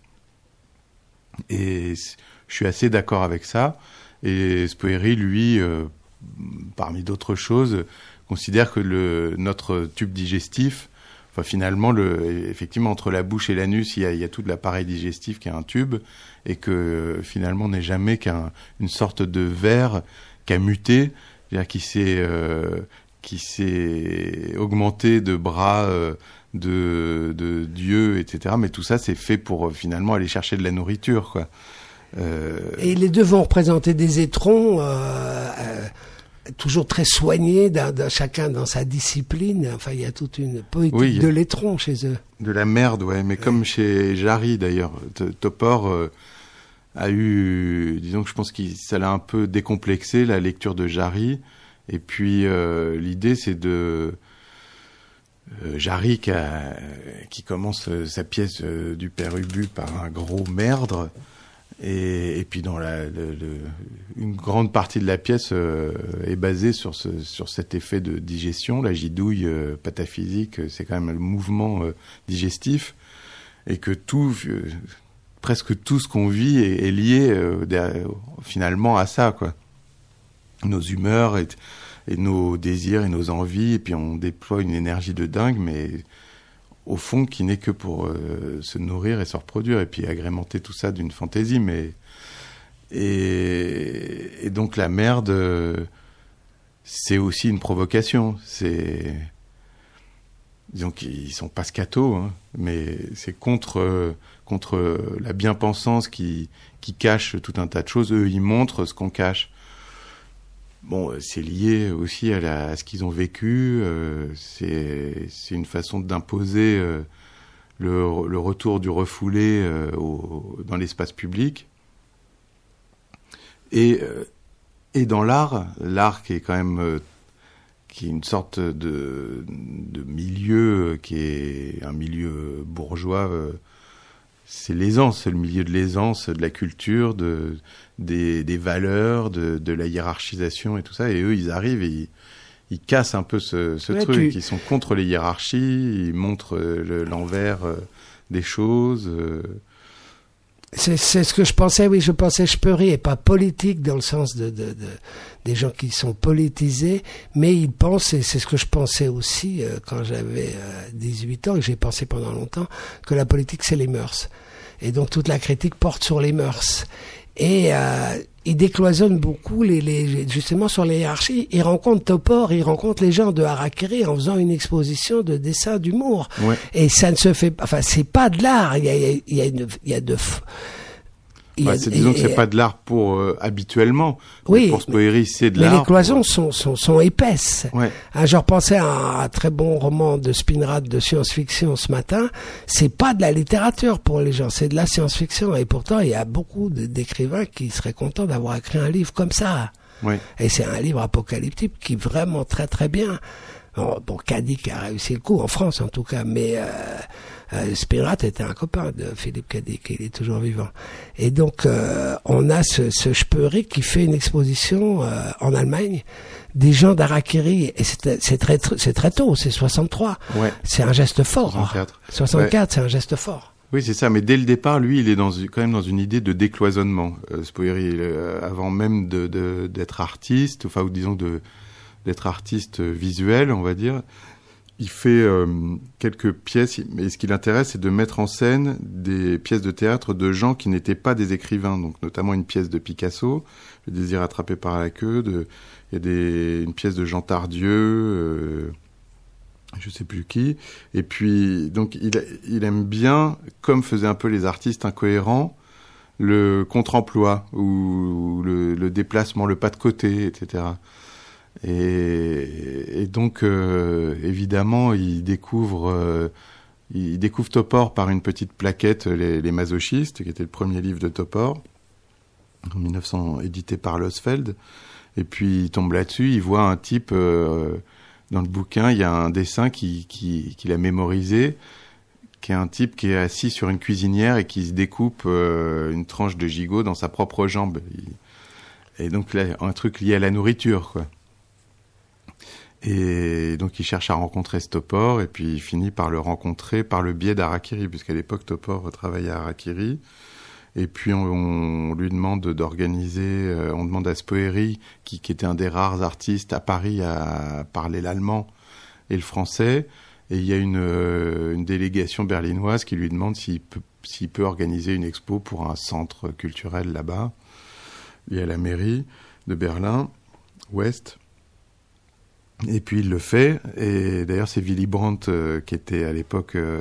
Et je suis assez d'accord avec ça. Et Speury, lui, euh, parmi d'autres choses, considère que le, notre tube digestif, enfin finalement, le, effectivement, entre la bouche et l'anus, il y a, il y a tout l'appareil digestif qui est un tube, et que finalement, on n'est jamais qu'une sorte de verre qui a muté, c'est-à-dire qui s'est, euh, qui s'est augmenté de bras euh, de, de Dieu, et cetera. Mais tout ça, c'est fait pour euh, finalement aller chercher de la nourriture, quoi. Euh... Et les deux vont représenter des étrons euh, euh, toujours très soignés, d'un, d'un, chacun dans sa discipline. Enfin, il y a toute une poétique oui, de l'étron chez eux. De la merde, ouais. Mais ouais. Comme chez Jarry, d'ailleurs. Topor euh, a eu... Disons que je pense que ça l'a un peu décomplexé, la lecture de Jarry. Et puis, euh, l'idée, c'est de... Euh, Jarry qui, a, qui commence euh, sa pièce euh, du Père Ubu par un gros merdre. Et, et puis dans la, le, le, une grande partie de la pièce euh, est basée sur, ce, sur cet effet de digestion. La gidouille euh, pataphysique, c'est quand même le mouvement euh, digestif, et que tout, euh, presque tout ce qu'on vit est, est lié euh, derrière, finalement à ça, quoi. Nos humeurs et, et nos désirs et nos envies, et puis on déploie une énergie de dingue, mais au fond, qui n'est que pour euh, se nourrir et se reproduire, et puis agrémenter tout ça d'une fantaisie. Mais et, et donc la merde, euh, c'est aussi une provocation. C'est, disons qu'ils sont pas scato, hein, mais c'est contre euh, contre la bien-pensance qui qui cache tout un tas de choses. Eux, ils montrent ce qu'on cache. Bon, c'est lié aussi à, la, à ce qu'ils ont vécu. Euh, c'est, c'est une façon d'imposer euh, le, le retour du refoulé euh, au, dans l'espace public. Et, euh, et dans l'art, l'art qui est quand même euh, qui est une sorte de, de milieu qui est un milieu bourgeois. Euh, c'est l'aisance, c'est le milieu de l'aisance, de la culture, de des, des valeurs, de, de la hiérarchisation et tout ça. Et eux, ils arrivent et ils, ils cassent un peu ce, ce ouais, truc. Tu... Ils sont contre les hiérarchies, ils montrent le, l'envers des choses. C'est, c'est ce que je pensais, oui, je pensais Speury et pas politique dans le sens de, de, de des gens qui sont politisés, mais ils pensent, et c'est ce que je pensais aussi euh, quand j'avais euh, dix-huit ans, et j'ai pensé pendant longtemps, que la politique c'est les mœurs. Et donc toute la critique porte sur les mœurs. Et euh, il décloisonne beaucoup les, les justement sur les hiérarchies. Il rencontre Topor, il rencontre les gens de Harakiri en faisant une exposition de dessin d'humour. Ouais. Et ça ne se fait pas. Enfin, c'est pas de l'art. Il y a, il y a, une, il y a de. Il bah, a, c'est, disons et, que c'est pas de l'art pour euh, habituellement. Oui. Pour Spoeri, c'est de mais l'art. Mais les cloisons pour... sont, sont, sont épaisses. Ouais. Hein, je repensais à un, un très bon roman de Spinrad de science-fiction ce matin. C'est pas de la littérature pour les gens, c'est de la science-fiction. Et pourtant, il y a beaucoup de, d'écrivains qui seraient contents d'avoir écrit un livre comme ça. Ouais. Et c'est un livre apocalyptique qui est vraiment très très bien. Bon, bon Cadic a réussi le coup, en France en tout cas, mais euh, euh, Spinrad était un copain de Philippe Cadic, il est toujours vivant. Et donc, euh, on a ce, ce Speury qui fait une exposition euh, en Allemagne, des gens d'Harakiri, et c'est, c'est, très, c'est très tôt, c'est soixante-trois. Ouais. C'est un geste fort. soixante-quatre. soixante-quatre, ouais. C'est un geste fort. Oui, c'est ça, mais dès le départ, lui, il est dans, quand même dans une idée de décloisonnement. Euh, Spoeri, euh, avant même de, de, d'être artiste, enfin, ou disons de... d'être artiste visuel, on va dire. Il fait euh, quelques pièces, mais ce qui l'intéresse, c'est de mettre en scène des pièces de théâtre de gens qui n'étaient pas des écrivains, donc notamment une pièce de Picasso, Le désir attrapé par la queue, de, il y a des, une pièce de Jean Tardieu, euh, je sais plus qui, et puis donc il, il aime bien, comme faisaient un peu les artistes incohérents, le contre-emploi ou le, le déplacement, le pas de côté, et cetera. Et, et donc, euh, évidemment, il découvre, euh, il découvre Topor par une petite plaquette, les, les Masochistes, qui était le premier livre de Topor, en mille neuf cents, édité par Losfeld. Et puis, il tombe là-dessus, il voit un type, euh, dans le bouquin, il y a un dessin qui, qui, qu'il a mémorisé, qui est un type qui est assis sur une cuisinière et qui se découpe euh, une tranche de gigot dans sa propre jambe. Et donc, là, un truc lié à la nourriture, quoi. Et donc, il cherche à rencontrer ce Topor, et puis il finit par le rencontrer par le biais d'Harakiri, puisqu'à l'époque, Topor travaillait à Harakiri. Et puis, on, on lui demande d'organiser, euh, on demande à Spoeri, qui, qui était un des rares artistes à Paris à parler l'allemand et le français. Et il y a une, euh, une délégation berlinoise qui lui demande s'il peut, s'il peut organiser une expo pour un centre culturel là-bas, lié à la mairie de Berlin-Ouest. Et puis il le fait, et d'ailleurs c'est Willy Brandt euh, qui était à l'époque euh,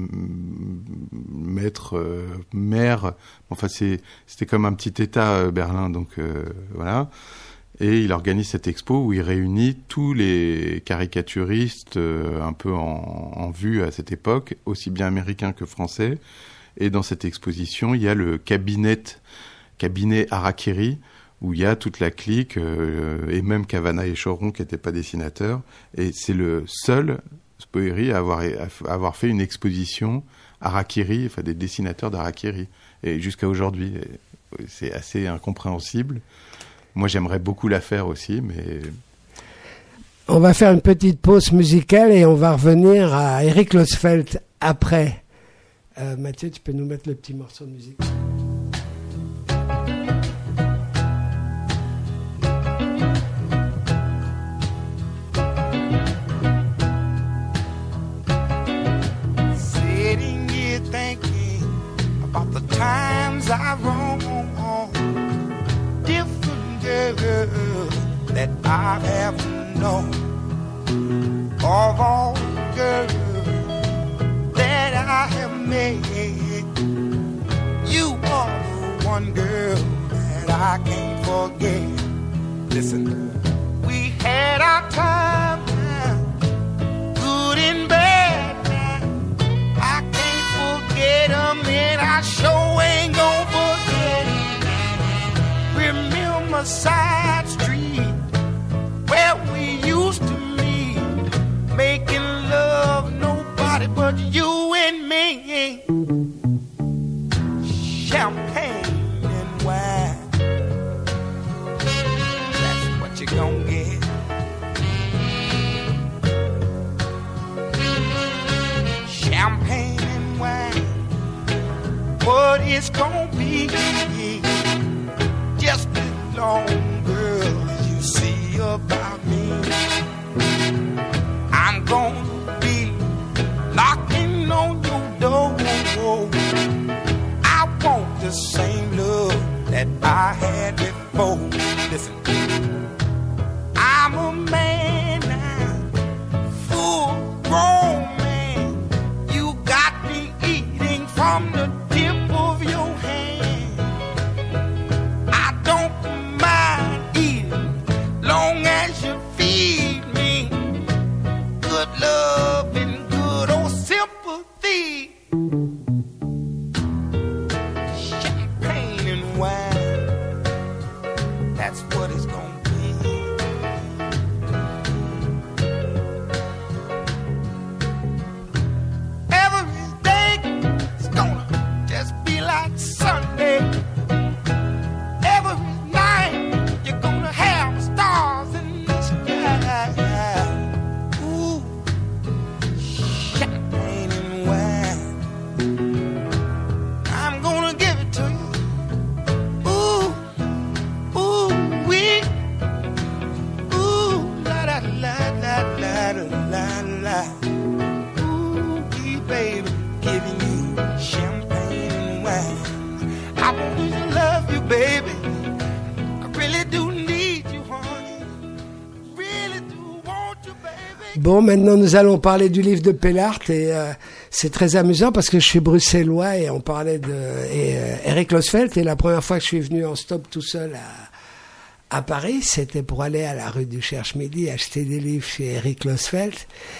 maître, euh, maire, enfin c'est, c'était comme un petit État euh, Berlin, donc euh, voilà. Et il organise cette expo où il réunit tous les caricaturistes euh, un peu en, en vue à cette époque, aussi bien américains que français. Et dans cette exposition, il y a le cabinet, cabinet Harakiri, où il y a toute la clique, euh, et même Cavana et Choron qui n'étaient pas dessinateurs. Et c'est le seul Spoeri à avoir, à avoir fait une exposition Harakiri, enfin des dessinateurs d'Harakiri. Et jusqu'à aujourd'hui, c'est assez incompréhensible. Moi, j'aimerais beaucoup la faire aussi, mais... On va faire une petite pause musicale et on va revenir à Eric Losfeld après. Euh, Mathieu, tu peux nous mettre le petit morceau de musique ? Times I roam different girls that I have known. Of all girls that I have made, you are the one girl that I can't forget. Listen, we had our time now, good and bad now. I can't forget them and I sure ain't gonna forget. Remember side street where we used to meet, making love, nobody but you and me. Champagne and wine, that's what you gonna get. Champagne and wine, what it's gonna be. Just as long, girl, as you see about me, I'm gonna be knocking on your door. I want the same love that I had before. Listen, I'm a man now, full grown man. You got me eating from the tip of your hand. I don't mind eating, long as you feed me good love and good old sympathy. Champagne and wine, that's what it's gonna be. Every day it's gonna just be like Sunday. Every night you're gonna have stars in the sky. Ooh, champagne and wine, I'm gonna give it to you. Ooh, ooh, wee. Ooh, la la la la la la la. Ooh, wee, baby, giving you champagne and wine. I want to love you, baby. I really do need you, honey. Really do want you, baby. Bon, maintenant nous allons parler du livre de Pellart et euh, c'est très amusant parce que je suis bruxellois et on parlait de et, euh, Eric Losfeld, et la première fois que je suis venu en stop tout seul à, à Paris, c'était pour aller à la rue du Cherche-Midi acheter des livres chez Eric Losfeld.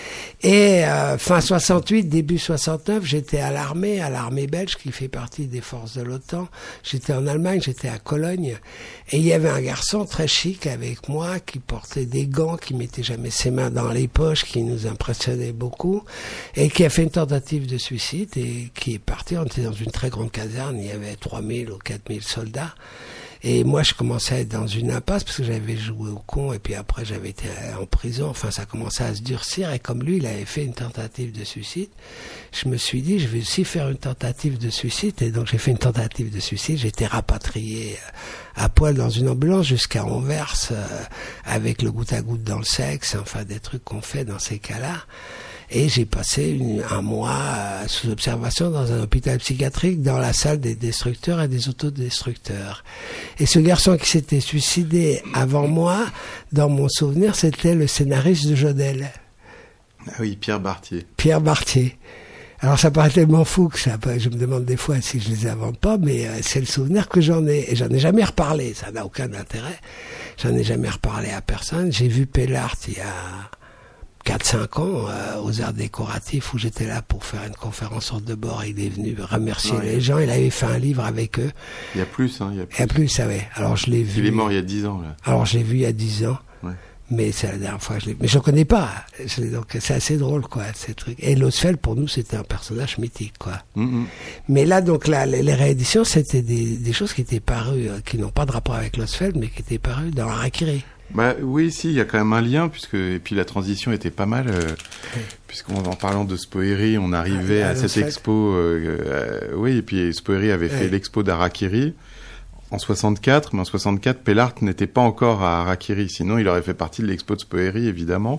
Et euh, fin soixante-huit, début soixante-neuf, j'étais à l'armée, à l'armée belge qui fait partie des forces de l'OTAN. J'étais en Allemagne, j'étais à Cologne. Et il y avait un garçon très chic avec moi qui portait des gants, qui mettait jamais ses mains dans les poches, qui nous impressionnait beaucoup et qui a fait une tentative de suicide et qui est parti. On était dans une très grande caserne, il y avait trois mille ou quatre mille soldats. Et moi, je commençais à être dans une impasse parce que j'avais joué au con et puis après, j'avais été en prison. Enfin, ça commençait à se durcir et comme lui, il avait fait une tentative de suicide, je me suis dit, je vais aussi faire une tentative de suicide. Et donc, j'ai fait une tentative de suicide. J'ai été rapatrié à poil dans une ambulance jusqu'à Anvers euh, avec le goutte à goutte dans le sexe, enfin, des trucs qu'on fait dans ces cas-là. Et j'ai passé une, un mois euh, sous observation dans un hôpital psychiatrique dans la salle des destructeurs et des autodestructeurs. Et ce garçon qui s'était suicidé avant moi, dans mon souvenir, c'était le scénariste de Jodelle. Ah oui, Pierre Bartier. Pierre Bartier. Alors ça paraît tellement fou que ça, je me demande des fois si je les invente pas, mais euh, c'est le souvenir que j'en ai. Et j'en ai jamais reparlé, ça n'a aucun intérêt. J'en ai jamais reparlé à personne. J'ai vu Pellart il y a quatre cinq ans euh, aux Arts Décoratifs où j'étais là pour faire une conférence sur de bord. Il est venu remercier ouais. les gens. Il avait fait un livre avec eux. Il y a plus, hein. Il y a plus. Il y a plus, ça ouais. Alors je l'ai vu. Il est mort il y a dix ans, là. Alors je l'ai vu il y a dix ans. Ouais. Mais c'est la dernière fois que je l'ai. Mais je le connais pas. Donc c'est assez drôle, quoi, ces trucs. Et Losfeld, pour nous, c'était un personnage mythique, quoi. Mm-hmm. Mais là, donc là, les rééditions, c'était des, des choses qui étaient parues, euh, qui n'ont pas de rapport avec Losfeld, mais qui étaient parues dans Harakiri. Bah oui, si, il y a quand même un lien, puisque et puis la transition était pas mal, euh, oui. puisqu'en en parlant de Spoeri, on arrivait ah, à cette expo, euh, euh, oui, et puis Spoeri avait oui. fait l'expo d'Harakiri en soixante-quatre, mais en soixante-quatre, Pellart n'était pas encore à Harakiri, sinon il aurait fait partie de l'expo de Spoeri, évidemment.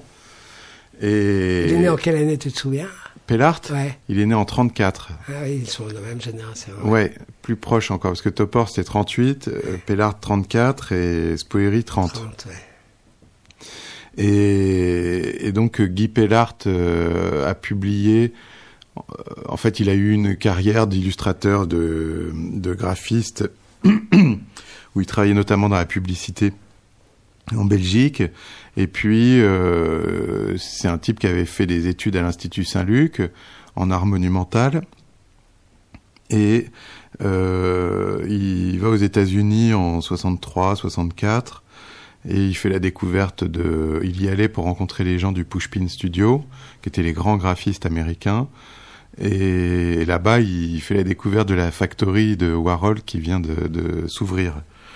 Et... Il est né en quelle année, tu te souviens? Pellart, ouais. il est né en trente-quatre. Ah oui, ils sont de la même génération. Ouais, ouais plus proche encore, parce que Topor c'était trente-huit, euh, Pellart trente-quatre et Spoeri trente. trente ouais. et, et donc Guy Pellart euh, a publié, euh, en fait il a eu une carrière d'illustrateur, de, de graphiste, où il travaillait notamment dans la publicité en Belgique. Et puis, euh, c'est un type qui avait fait des études à l'Institut Saint-Luc en art monumental. Et euh, il va aux États-Unis en soixante-trois, soixante-quatre. Et il fait la découverte de... Il y allait pour rencontrer les gens du Pushpin Studio, qui étaient les grands graphistes américains. Et là-bas, il fait la découverte de la factory de Warhol qui vient de, de s'ouvrir.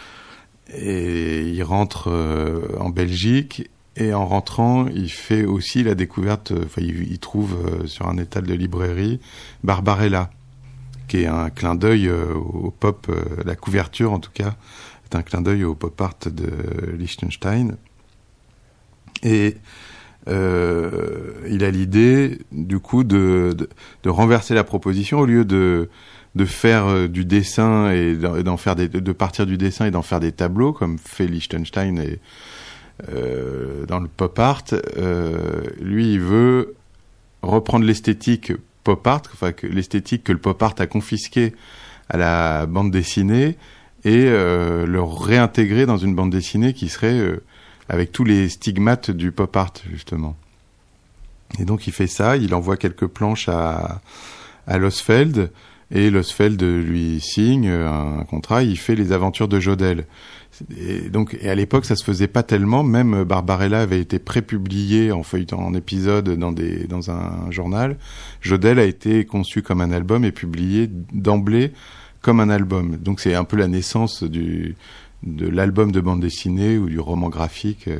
Et il rentre euh, en Belgique, et en rentrant, il fait aussi la découverte, enfin, il, il trouve euh, sur un étal de librairie Barbarella. qui est un clin d'œil euh, au pop, euh, la couverture en tout cas, est un clin d'œil au pop art de Lichtenstein. Et euh, il a l'idée, du coup, de, de, de renverser la proposition au lieu de de faire euh, du dessin et d'en faire des, de partir du dessin et d'en faire des tableaux comme fait Lichtenstein et euh, dans le pop art. Euh, lui, il veut reprendre l'esthétique pop art, enfin que l'esthétique que le pop art a confisquée à la bande dessinée et euh, le réintégrer dans une bande dessinée qui serait euh, avec tous les stigmates du pop art justement. Et donc il fait ça, il envoie quelques planches à à Losfeld et Losfeld lui signe un contrat, il fait les aventures de Jodl. Et donc et à l'époque ça se faisait pas tellement, même Barbarella avait été prépublié en feuilleton en épisode dans des dans un journal. Jodl a été conçu comme un album et publié d'emblée comme un album. Donc c'est un peu la naissance du de l'album de bande dessinée ou du roman graphique.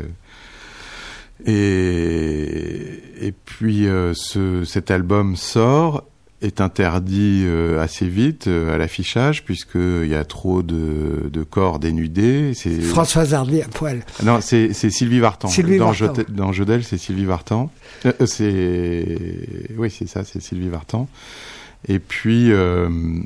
Et et puis euh, ce cet album sort, est interdit euh, assez vite euh, à l'affichage puisque il y a trop de, de corps dénudés. C'est Françoise Hardy à poil. Non, c'est c'est Sylvie Vartan. Sylvie dans Vartan. Jodl, dans Jodl, c'est Sylvie Vartan. Euh, c'est oui, c'est ça, c'est Sylvie Vartan. Et puis euh...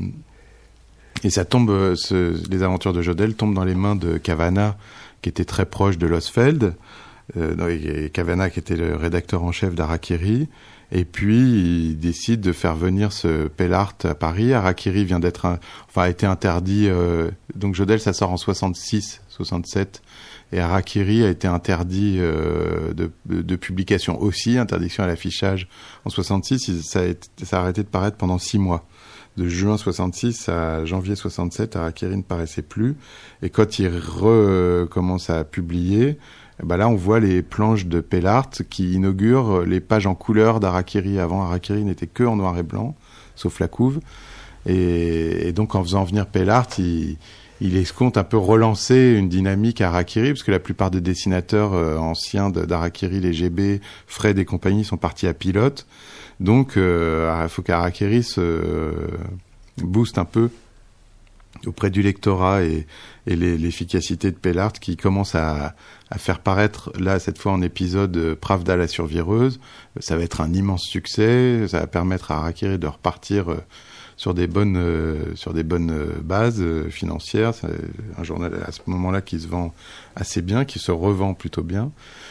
et ça tombe, ce... les aventures de Jodl tombent dans les mains de Kavanagh, qui était très proche de Losfeld. Euh, et Kavanagh qui était le rédacteur en chef d'Harakiri. Et puis, il décide de faire venir ce Pellart à Paris. Harakiri vient d'être, un, enfin, a été interdit. Euh, donc, Jodl, ça sort en soixante-six, soixante-sept, et Harakiri a été interdit euh, de, de, de publication aussi, interdiction à l'affichage en soixante-six. Ça a, été, ça a arrêté de paraître pendant six mois. De juin soixante-six à janvier soixante-sept, Harakiri ne paraissait plus. Et quand il recommence à publier, ben là, on voit les planches de Pellart qui inaugurent les pages en couleur d'Harakiri. Avant, Harakiri n'était que en noir et blanc, sauf la couve. Et, et donc, en faisant venir Pellart, il, il escompte un peu relancer une dynamique à Harakiri, parce que la plupart des dessinateurs euh, anciens d'Harakiri, les G B, Fred et compagnie, sont partis à Pilote. Donc, euh, il faut qu'Harakiri se euh, booste un peu auprès du lectorat et, et les, l'efficacité de Pellart qui commence à, à faire paraître, là, cette fois en épisode, Pravda la survireuse. Ça va être un immense succès, ça va permettre à Harakiri de repartir sur des bonnes, euh, sur des bonnes bases euh, financières. C'est un journal à ce moment-là qui se vend assez bien, qui se revend plutôt bien.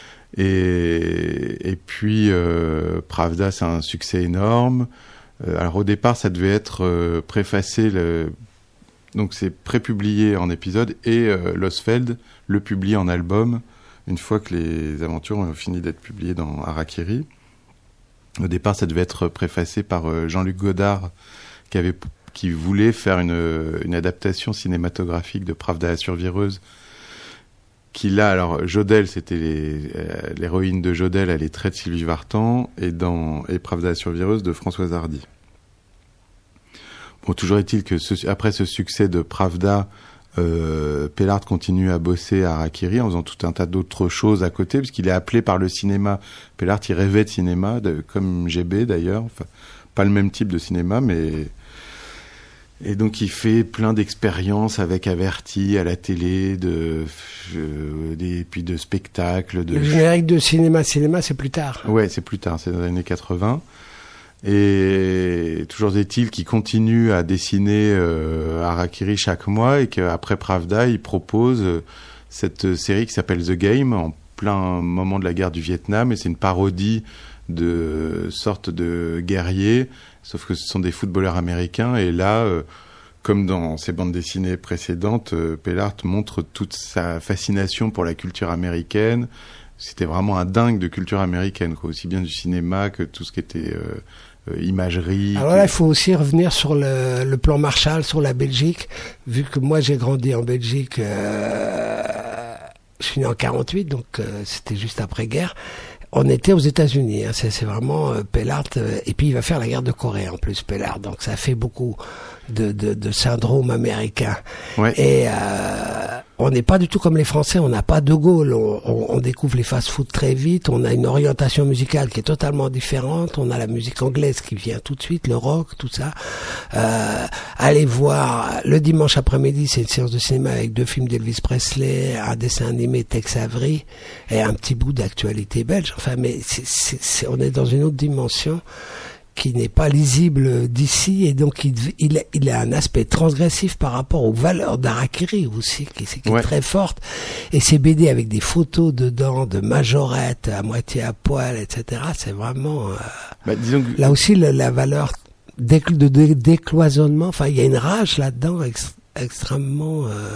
Et, et puis, euh, Pravda, c'est un succès énorme. Euh, alors au départ, ça devait être euh, préfacé... Le, Donc c'est prépublié en épisode et euh, Losfeld le publie en album une fois que les aventures ont fini d'être publiées dans Harakiri. Au départ, ça devait être préfacé par euh, Jean-Luc Godard qui avait qui voulait faire une une adaptation cinématographique de Pravda la survireuse. Qui là, alors Jodl, c'était les, euh, l'héroïne de Jodl, elle est traite de Sylvie Vartan et dans et Pravda la survireuse de Françoise Hardy. Bon, toujours est-il que ce, après ce succès de Pravda, euh, Pellart continue à bosser à Harakiri en faisant tout un tas d'autres choses à côté, parce qu'il est appelé par le cinéma. Pellart, il rêvait de cinéma, de, comme G B d'ailleurs, enfin, pas le même type de cinéma, mais... Et donc il fait plein d'expériences avec Averti à la télé, de, euh, des, puis de spectacles. De... Le générique de cinéma, cinéma, c'est plus tard. Ouais, c'est plus tard, c'est dans les années quatre-vingts. Et toujours est-il qu'il continue à dessiner euh, Harakiri chaque mois et qu'après Pravda, il propose euh, cette série qui s'appelle The Game en plein moment de la guerre du Vietnam, et c'est une parodie de sorte de guerriers, sauf que ce sont des footballeurs américains. Et là, euh, comme dans ses bandes dessinées précédentes, euh, Pellart montre toute sa fascination pour la culture américaine. C'était vraiment un dingue de culture américaine, quoi, aussi bien du cinéma que tout ce qui était euh, euh, imagerie. Alors là, il faut aussi revenir sur le, le plan Marshall, sur la Belgique. Vu que moi, j'ai grandi en Belgique, euh, je suis né en quarante-huit, donc euh, c'était juste après-guerre. On était aux États-Unis, hein, c'est, c'est vraiment euh, Pellart, euh, et puis il va faire la guerre de Corée en plus, Pellart, donc ça fait beaucoup de, de, de syndrome américain. Ouais. Et euh, on n'est pas du tout comme les Français, on n'a pas de Gaulle, on, on, on découvre les fast-food très vite, on a une orientation musicale qui est totalement différente, on a la musique anglaise qui vient tout de suite, le rock, tout ça. Euh, allez voir, le dimanche après-midi, c'est une séance de cinéma avec deux films d'Elvis Presley, un dessin animé Tex Avery et un petit bout d'actualité belge. Enfin, mais c'est, c'est, c'est, on est dans une autre dimension qui n'est pas lisible d'ici, et donc il, il, il a un aspect transgressif par rapport aux valeurs d'Harakiri aussi, qui, qui ouais. est très forte. Et ces B D avec des photos dedans de majorettes à moitié à poil, et cetera, c'est vraiment... Euh, bah, disons que... Là aussi, la, la valeur de, de, de décloisonnement, enfin, il y a une rage là-dedans ex, extrêmement... Euh...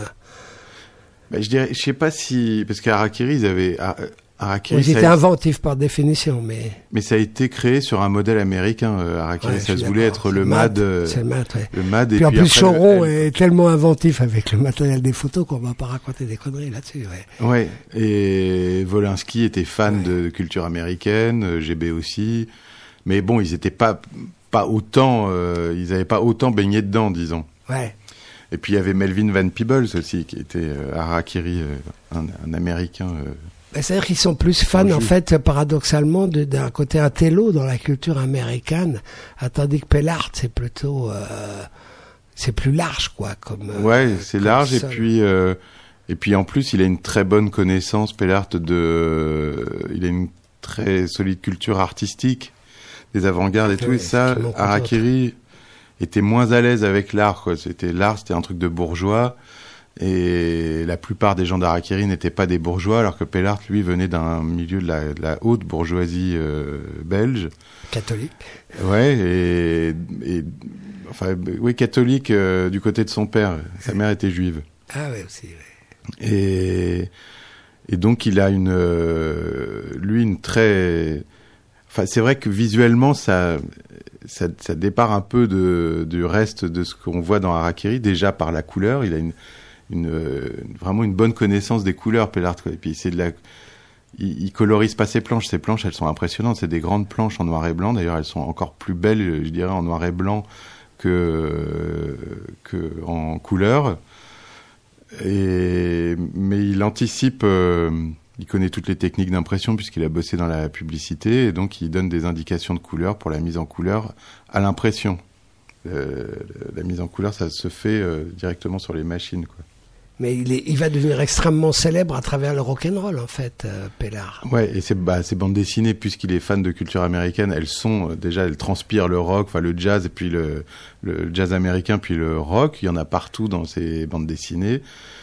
Bah, je dirais, je sais pas si... Parce qu'Harakiri, ils avaient... Harakiri, oui, c'était inventif par définition, mais... Mais ça a été créé sur un modèle américain, euh, Harakiri. Ouais, ça se voulait être le MAD. Euh, c'est le MAD, ouais. Le MAD, et puis, puis en plus, après, Choron le, est tellement inventif avec le matériel des photos qu'on va pas raconter des conneries là-dessus, ouais. Ouais. Et Volinsky était fan ouais. de culture américaine, G B aussi. Mais bon, ils étaient pas, pas autant, euh, ils avaient pas autant baigné dedans, disons. Ouais. Et puis il y avait Melvin Van Peebles aussi, qui était euh, Harakiri, euh, un, un américain, euh, c'est-à-dire qu'ils sont plus fans, en fait, paradoxalement, de, d'un côté intello dans la culture américaine, tandis que Pellart, c'est plutôt, euh, c'est plus large, quoi, comme. Ouais, euh, c'est comme large, sol. et puis, euh, et puis en plus, il a une très bonne connaissance, Pellart, de, euh, il a une très solide culture artistique, des avant-gardes et tout, ouais, et ça, Harakiri était moins à l'aise avec l'art, quoi. C'était l'art, c'était un truc de bourgeois. Et la plupart des gens d'Harakiri n'étaient pas des bourgeois, alors que Pellart, lui, venait d'un milieu de la, de la haute bourgeoisie euh, belge. Catholique. Ouais, et, et enfin, oui, catholique euh, du côté de son père. Sa mère était juive. Ah ouais, aussi. Ouais. Et, et donc, il a une, euh, lui, une très... Enfin, c'est vrai que visuellement, ça... Ça, ça départ un peu de, du reste de ce qu'on voit dans Harakiri, déjà par la couleur. Il a une, une, vraiment une bonne connaissance des couleurs, Pellart. Et puis c'est de la, il, il colorise pas ses planches. Ses planches, elles sont impressionnantes. C'est des grandes planches en noir et blanc. D'ailleurs, elles sont encore plus belles, je dirais, en noir et blanc que, que en couleur. Et, mais il anticipe. Euh, Il connaît toutes les techniques d'impression puisqu'il a bossé dans la publicité, et donc il donne des indications de couleur pour la mise en couleur à l'impression. Euh, la mise en couleur, ça se fait euh, directement sur les machines, quoi. Mais il, est, il va devenir extrêmement célèbre à travers le rock'n'roll, en fait, euh, Pellart. Ouais, et ces bah, ces bandes dessinées, puisqu'il est fan de culture américaine, elles sont euh, déjà, elles transpirent le rock, enfin le jazz, et puis le, le jazz américain, puis le rock. Il y en a partout dans ces bandes dessinées.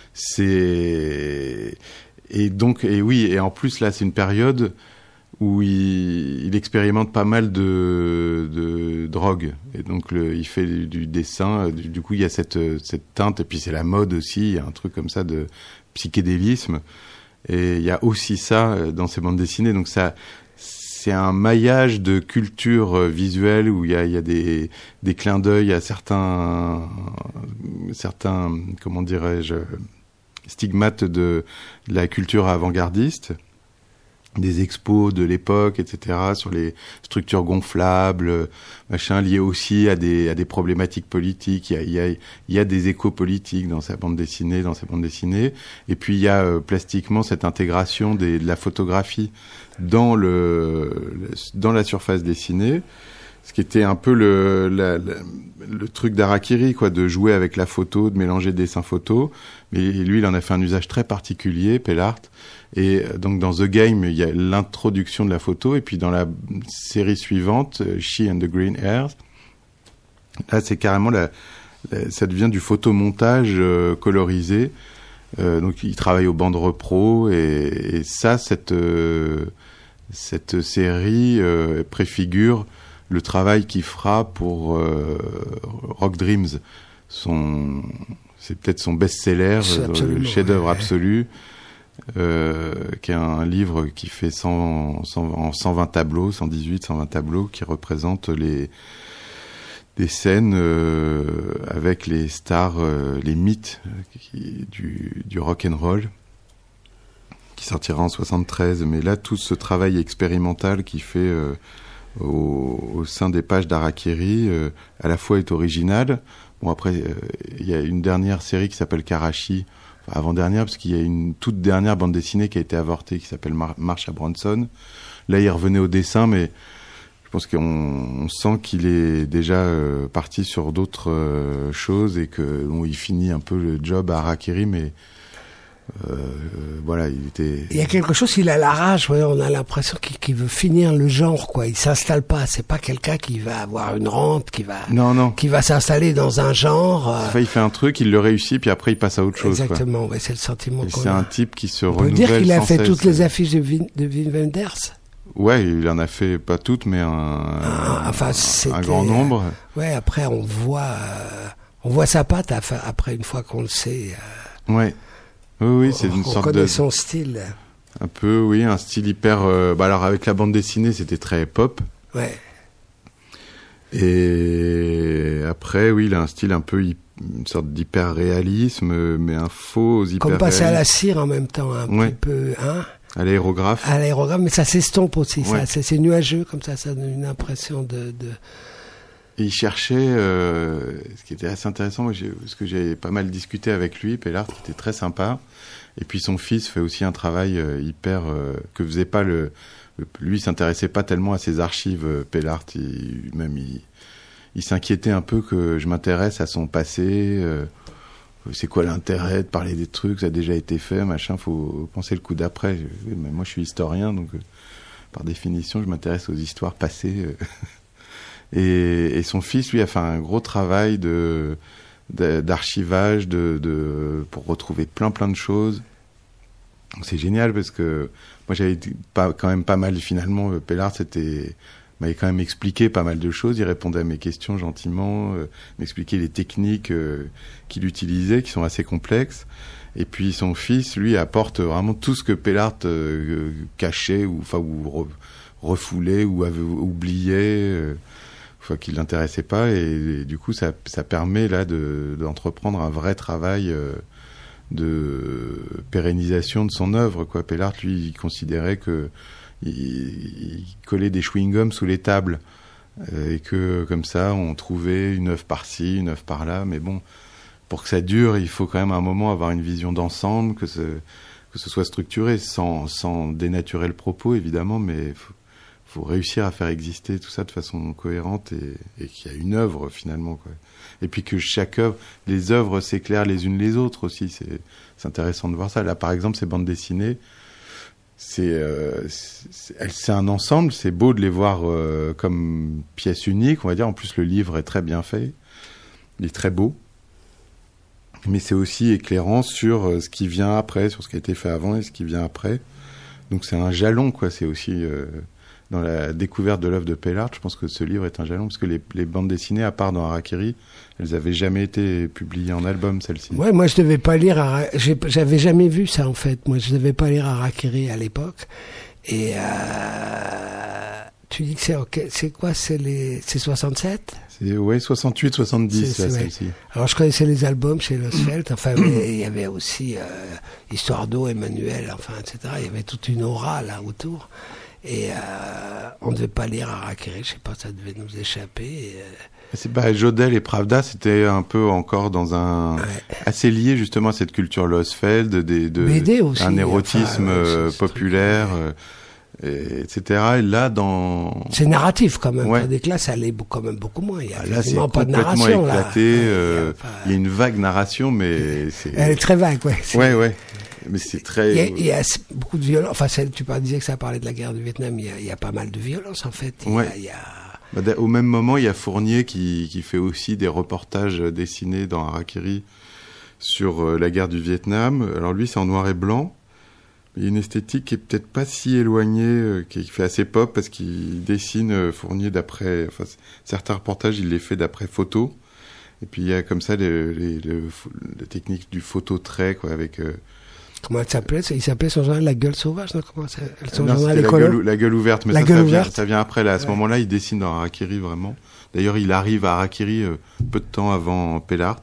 C'est Et donc, et oui, et en plus, là, c'est une période où il, il expérimente pas mal de, de drogue. Et donc, le, il fait du, du dessin. Du, du coup, il y a cette, cette teinte. Et puis, c'est la mode aussi. Il y a un truc comme ça de psychédélisme. Et il y a aussi ça dans ces bandes dessinées. Donc, ça, c'est un maillage de culture visuelle où il y a, il y a des, des clins d'œil à certains, certains, comment dirais-je, stigmates de, de la culture avant-gardiste, des expos de l'époque, et cetera, sur les structures gonflables, machin, liés aussi à des, à des problématiques politiques. Il y a, il y a, il y a des échos politiques dans sa bande dessinée, dans ses bandes dessinées. Et puis, il y a euh, plastiquement cette intégration des, de la photographie dans le, le, dans la surface dessinée. Ce qui était un peu le, la, la, le truc d'Harakiri, quoi, de jouer avec la photo, de mélanger dessin-photo. Mais lui, il en a fait un usage très particulier, Pellart. Et donc, dans The Game, il y a l'introduction de la photo. Et puis, dans la série suivante, She and the Green Hairs, là, c'est carrément la, la, ça devient du photomontage euh, colorisé. Euh, donc, il travaille au bandes repro. Et, et ça, cette, euh, cette série euh, préfigure le travail qu'il fera pour euh, Rock Dreams. Son, c'est peut-être son best-seller, euh, le chef-d'œuvre ouais. absolu, euh, qui est un livre qui fait cent, cent, en cent vingt tableaux, cent dix-huit, cent vingt tableaux, qui représentent les, des scènes euh, avec les stars, euh, les mythes qui, du, du rock'n'roll, qui sortira en soixante-treize. Mais là, tout ce travail expérimental qui fait... Euh, Au, au sein des pages d'Harakiri, euh, à la fois est original. Bon, après, il euh, y a une dernière série qui s'appelle Karachi, enfin, avant-dernière, parce qu'il y a une toute dernière bande dessinée qui a été avortée, qui s'appelle Mar- Marche à Bronson. Là, il revenait au dessin, mais je pense qu'on on sent qu'il est déjà euh, parti sur d'autres euh, choses et que bon, il finit un peu le job à Harakiri, mais euh, voilà, il était. Il y a quelque chose, il a la rage. Ouais, on a l'impression qu'il, qu'il veut finir le genre, quoi. Il s'installe pas. C'est pas quelqu'un qui va avoir une rente, qui va, non, non, qui va s'installer dans un genre. Euh... Enfin, il fait un truc, il le réussit, puis après il passe à autre chose. Exactement. Ouais, c'est le sentiment. Et qu'on c'est a. un type qui se on renouvelle. On peut dire qu'il a sans fait cesse. toutes les affiches de Wim, de Wim Wenders. Ouais, il en a fait pas toutes, mais un, Ah, enfin, un, un grand nombre. Ouais, après on voit, euh, on voit sa patte après une fois qu'on le sait. Euh, ouais. Oui, oui, c'est on, une on sorte connaît de. son style. Un peu, oui, un style hyper. Euh, bah alors avec la bande dessinée, c'était très pop. Ouais. Et après, oui, il a un style un peu une sorte d'hyper réalisme, mais un faux hyper. Comme passer à la cire en même temps, un ouais. petit peu, hein. À l'aérographe. À l'aérographe, mais ça s'estompe aussi. Ouais. Ça, c'est, c'est nuageux comme ça, ça donne une impression de. de... Et il cherchait, euh, ce qui était assez intéressant, moi, j'ai, parce que j'ai pas mal discuté avec lui, Pellart, qui était très sympa. Et puis son fils fait aussi un travail euh, hyper euh, que faisait pas le, le. Lui, il s'intéressait pas tellement à ses archives, euh, Pellart. Il, même il, il s'inquiétait un peu que je m'intéresse à son passé. Euh, c'est quoi l'intérêt de parler des trucs, ça a déjà été fait, machin. Faut penser le coup d'après. Oui, mais moi, je suis historien, donc euh, par définition, je m'intéresse aux histoires passées. Euh. Et, et son fils, lui, a fait un gros travail de, de d'archivage, de, de pour retrouver plein plein de choses. Donc c'est génial parce que moi j'avais pas quand même pas mal finalement. Pellart c'était m'avait quand même expliqué pas mal de choses. Il répondait à mes questions gentiment, euh, m'expliquait les techniques euh, qu'il utilisait, qui sont assez complexes. Et puis son fils, lui, apporte vraiment tout ce que Pellart euh, cachait ou enfin ou re, refoulait ou avait oublié. Euh, Enfin, qui l'intéressait pas et, et du coup ça, ça permet là de, d'entreprendre un vrai travail euh, de pérennisation de son œuvre quoi. Pellart lui il considérait que il, il collait des chewing-gums sous les tables euh, et que comme ça on trouvait une œuvre par-ci, une œuvre par-là, mais bon pour que ça dure il faut quand même à un moment avoir une vision d'ensemble, que ce, que ce soit structuré sans, sans dénaturer le propos évidemment, mais faut, faut réussir à faire exister tout ça de façon cohérente et, et qu'il y a une œuvre finalement quoi. Et puis que chaque œuvre, les œuvres s'éclairent les unes les autres aussi, c'est, c'est intéressant de voir ça. Là par exemple ces bandes dessinées, c'est, euh, c'est, c'est un ensemble, c'est beau de les voir euh, comme pièces uniques on va dire, en plus le livre est très bien fait, il est très beau, mais c'est aussi éclairant sur euh, ce qui vient après, sur ce qui a été fait avant et ce qui vient après, donc c'est un jalon quoi, c'est aussi... Euh, dans la découverte de l'œuvre de Pellart, je pense que ce livre est un jalon, parce que les, les bandes dessinées, à part dans Harakiri, elles avaient jamais été publiées en album, celles-ci. Ouais, moi je devais pas lire, Ara... J'ai, j'avais jamais vu ça en fait. Moi je devais pas lire Harakiri à l'époque. Et euh... tu dis que c'est okay. C'est quoi, c'est les, c'est soixante-sept? C'est ouais, soixante-huit, soixante-dix, c'est, là, c'est, celle-ci. Ouais. Alors je connaissais les albums chez Losfeld. Enfin, il y avait aussi euh, Histoire d'eau, Emmanuel, enfin, et cetera. Il y avait toute une aura là autour. Et euh, on ne devait pas lire Harakiri, je sais pas, ça devait nous échapper. Et, euh... C'est pas Jodel et Pravda, c'était un peu encore dans un ouais. assez lié justement à cette culture Losfeld, des de B D aussi, un érotisme enfin, ouais, populaire, euh, et, et cetera. Et là dans c'est narratif quand même. Ouais. Tandis que là, ça l'est quand même beaucoup moins. Il y a ah, là, c'est pas de narration éclaté. Là. Ouais, euh, il, y a, enfin, il y a une vague narration, mais c'est... elle est très vague, ouais. C'est... Ouais, ouais. Mais c'est très. Il y a, il y a beaucoup de violence. Enfin, tu disais que ça parlait de la guerre du Vietnam. Il y a, il y a pas mal de violence en fait. Il ouais. y a, il y a... Bah, au même moment, il y a Fournier qui, qui fait aussi des reportages dessinés dans Harakiri sur euh, la guerre du Vietnam. Alors lui, c'est en noir et blanc. Il y a une esthétique qui est peut-être pas si éloignée, euh, qui fait assez pop parce qu'il dessine euh, Fournier d'après. Enfin, certains reportages, il les fait d'après photos. Et puis il y a comme ça les, les, les, les techniques du photo-trait, quoi, avec. Euh, Comment elle s'appelait? Il s'appelait son journal La Gueule Sauvage, non? Comment ça, son non, journal la gueule, la gueule ouverte, mais la ça, gueule ça, ouverte. Vient, ça vient après. Là, à ce ouais. moment-là, il dessine dans Harakiri vraiment. D'ailleurs, il arrive à Harakiri euh, peu de temps avant Pellart.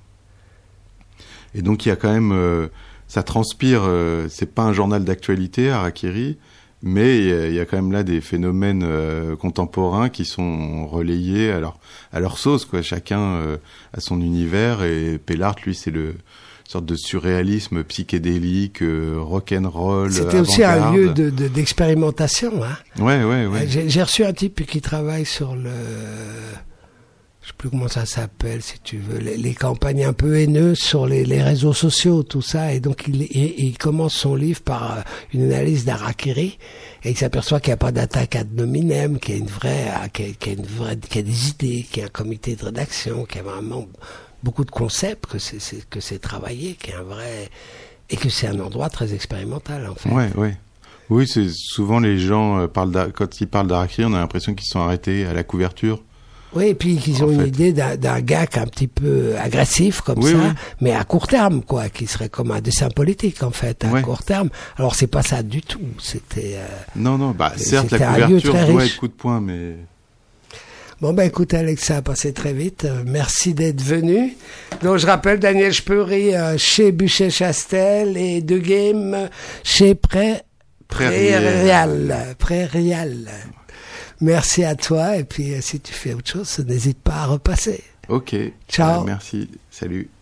Et donc, il y a quand même, euh, ça transpire. Euh, c'est pas un journal d'actualité, Harakiri, mais il y, y a quand même là des phénomènes euh, contemporains qui sont relayés à leur, à leur sauce, quoi. Chacun euh, a son univers et Pellart, lui, c'est le sorte de surréalisme psychédélique, euh, rock'n'roll. C'était aussi un avant-garde. lieu de, de, d'expérimentation. Hein. Ouais, ouais, ouais. J'ai, j'ai reçu un type qui travaille sur le... Je sais plus comment ça s'appelle, si tu veux, les, les campagnes un peu haineuses sur les, les réseaux sociaux, tout ça. Et donc, il, il, il commence son livre par une analyse d'Harakiri. Et il s'aperçoit qu'il n'y a pas d'attaque ad nominem, qu'il y a une vraie, qu'il y a, qu'il y a une vraie, qu'il y a des idées, qu'il y a un comité de rédaction, qu'il y a vraiment beaucoup de concepts, que c'est, c'est que c'est travaillé, qu'il y a un vrai, et que c'est un endroit très expérimental, en fait. Ouais, ouais. Oui, c'est souvent les gens euh, parlent d'Ha- quand ils parlent d'Harakiri, on a l'impression qu'ils sont arrêtés à la couverture. Oui, et puis qu'ils ont En une fait. idée d'un, d'un gars qui est un petit peu agressif comme Oui, ça, oui. mais à court terme, quoi, qui serait comme un dessin politique, en fait, à Ouais. court terme. Alors, c'est pas ça du tout. C'était... Euh... Non, non, bah C'est- certes, c'était la un lieu couverture très doit riche. être coup de poing, mais... Bon, ben écoute, Alex, ça a passé très vite. Euh, merci d'être venu. Donc, je rappelle, Daniel Speury euh, chez Buchet-Chastel et De Game euh, chez Pré... Prairial. Prairial. Merci à toi. Et puis, euh, si tu fais autre chose, n'hésite pas à repasser. Ok. Ciao. Euh, merci. Salut.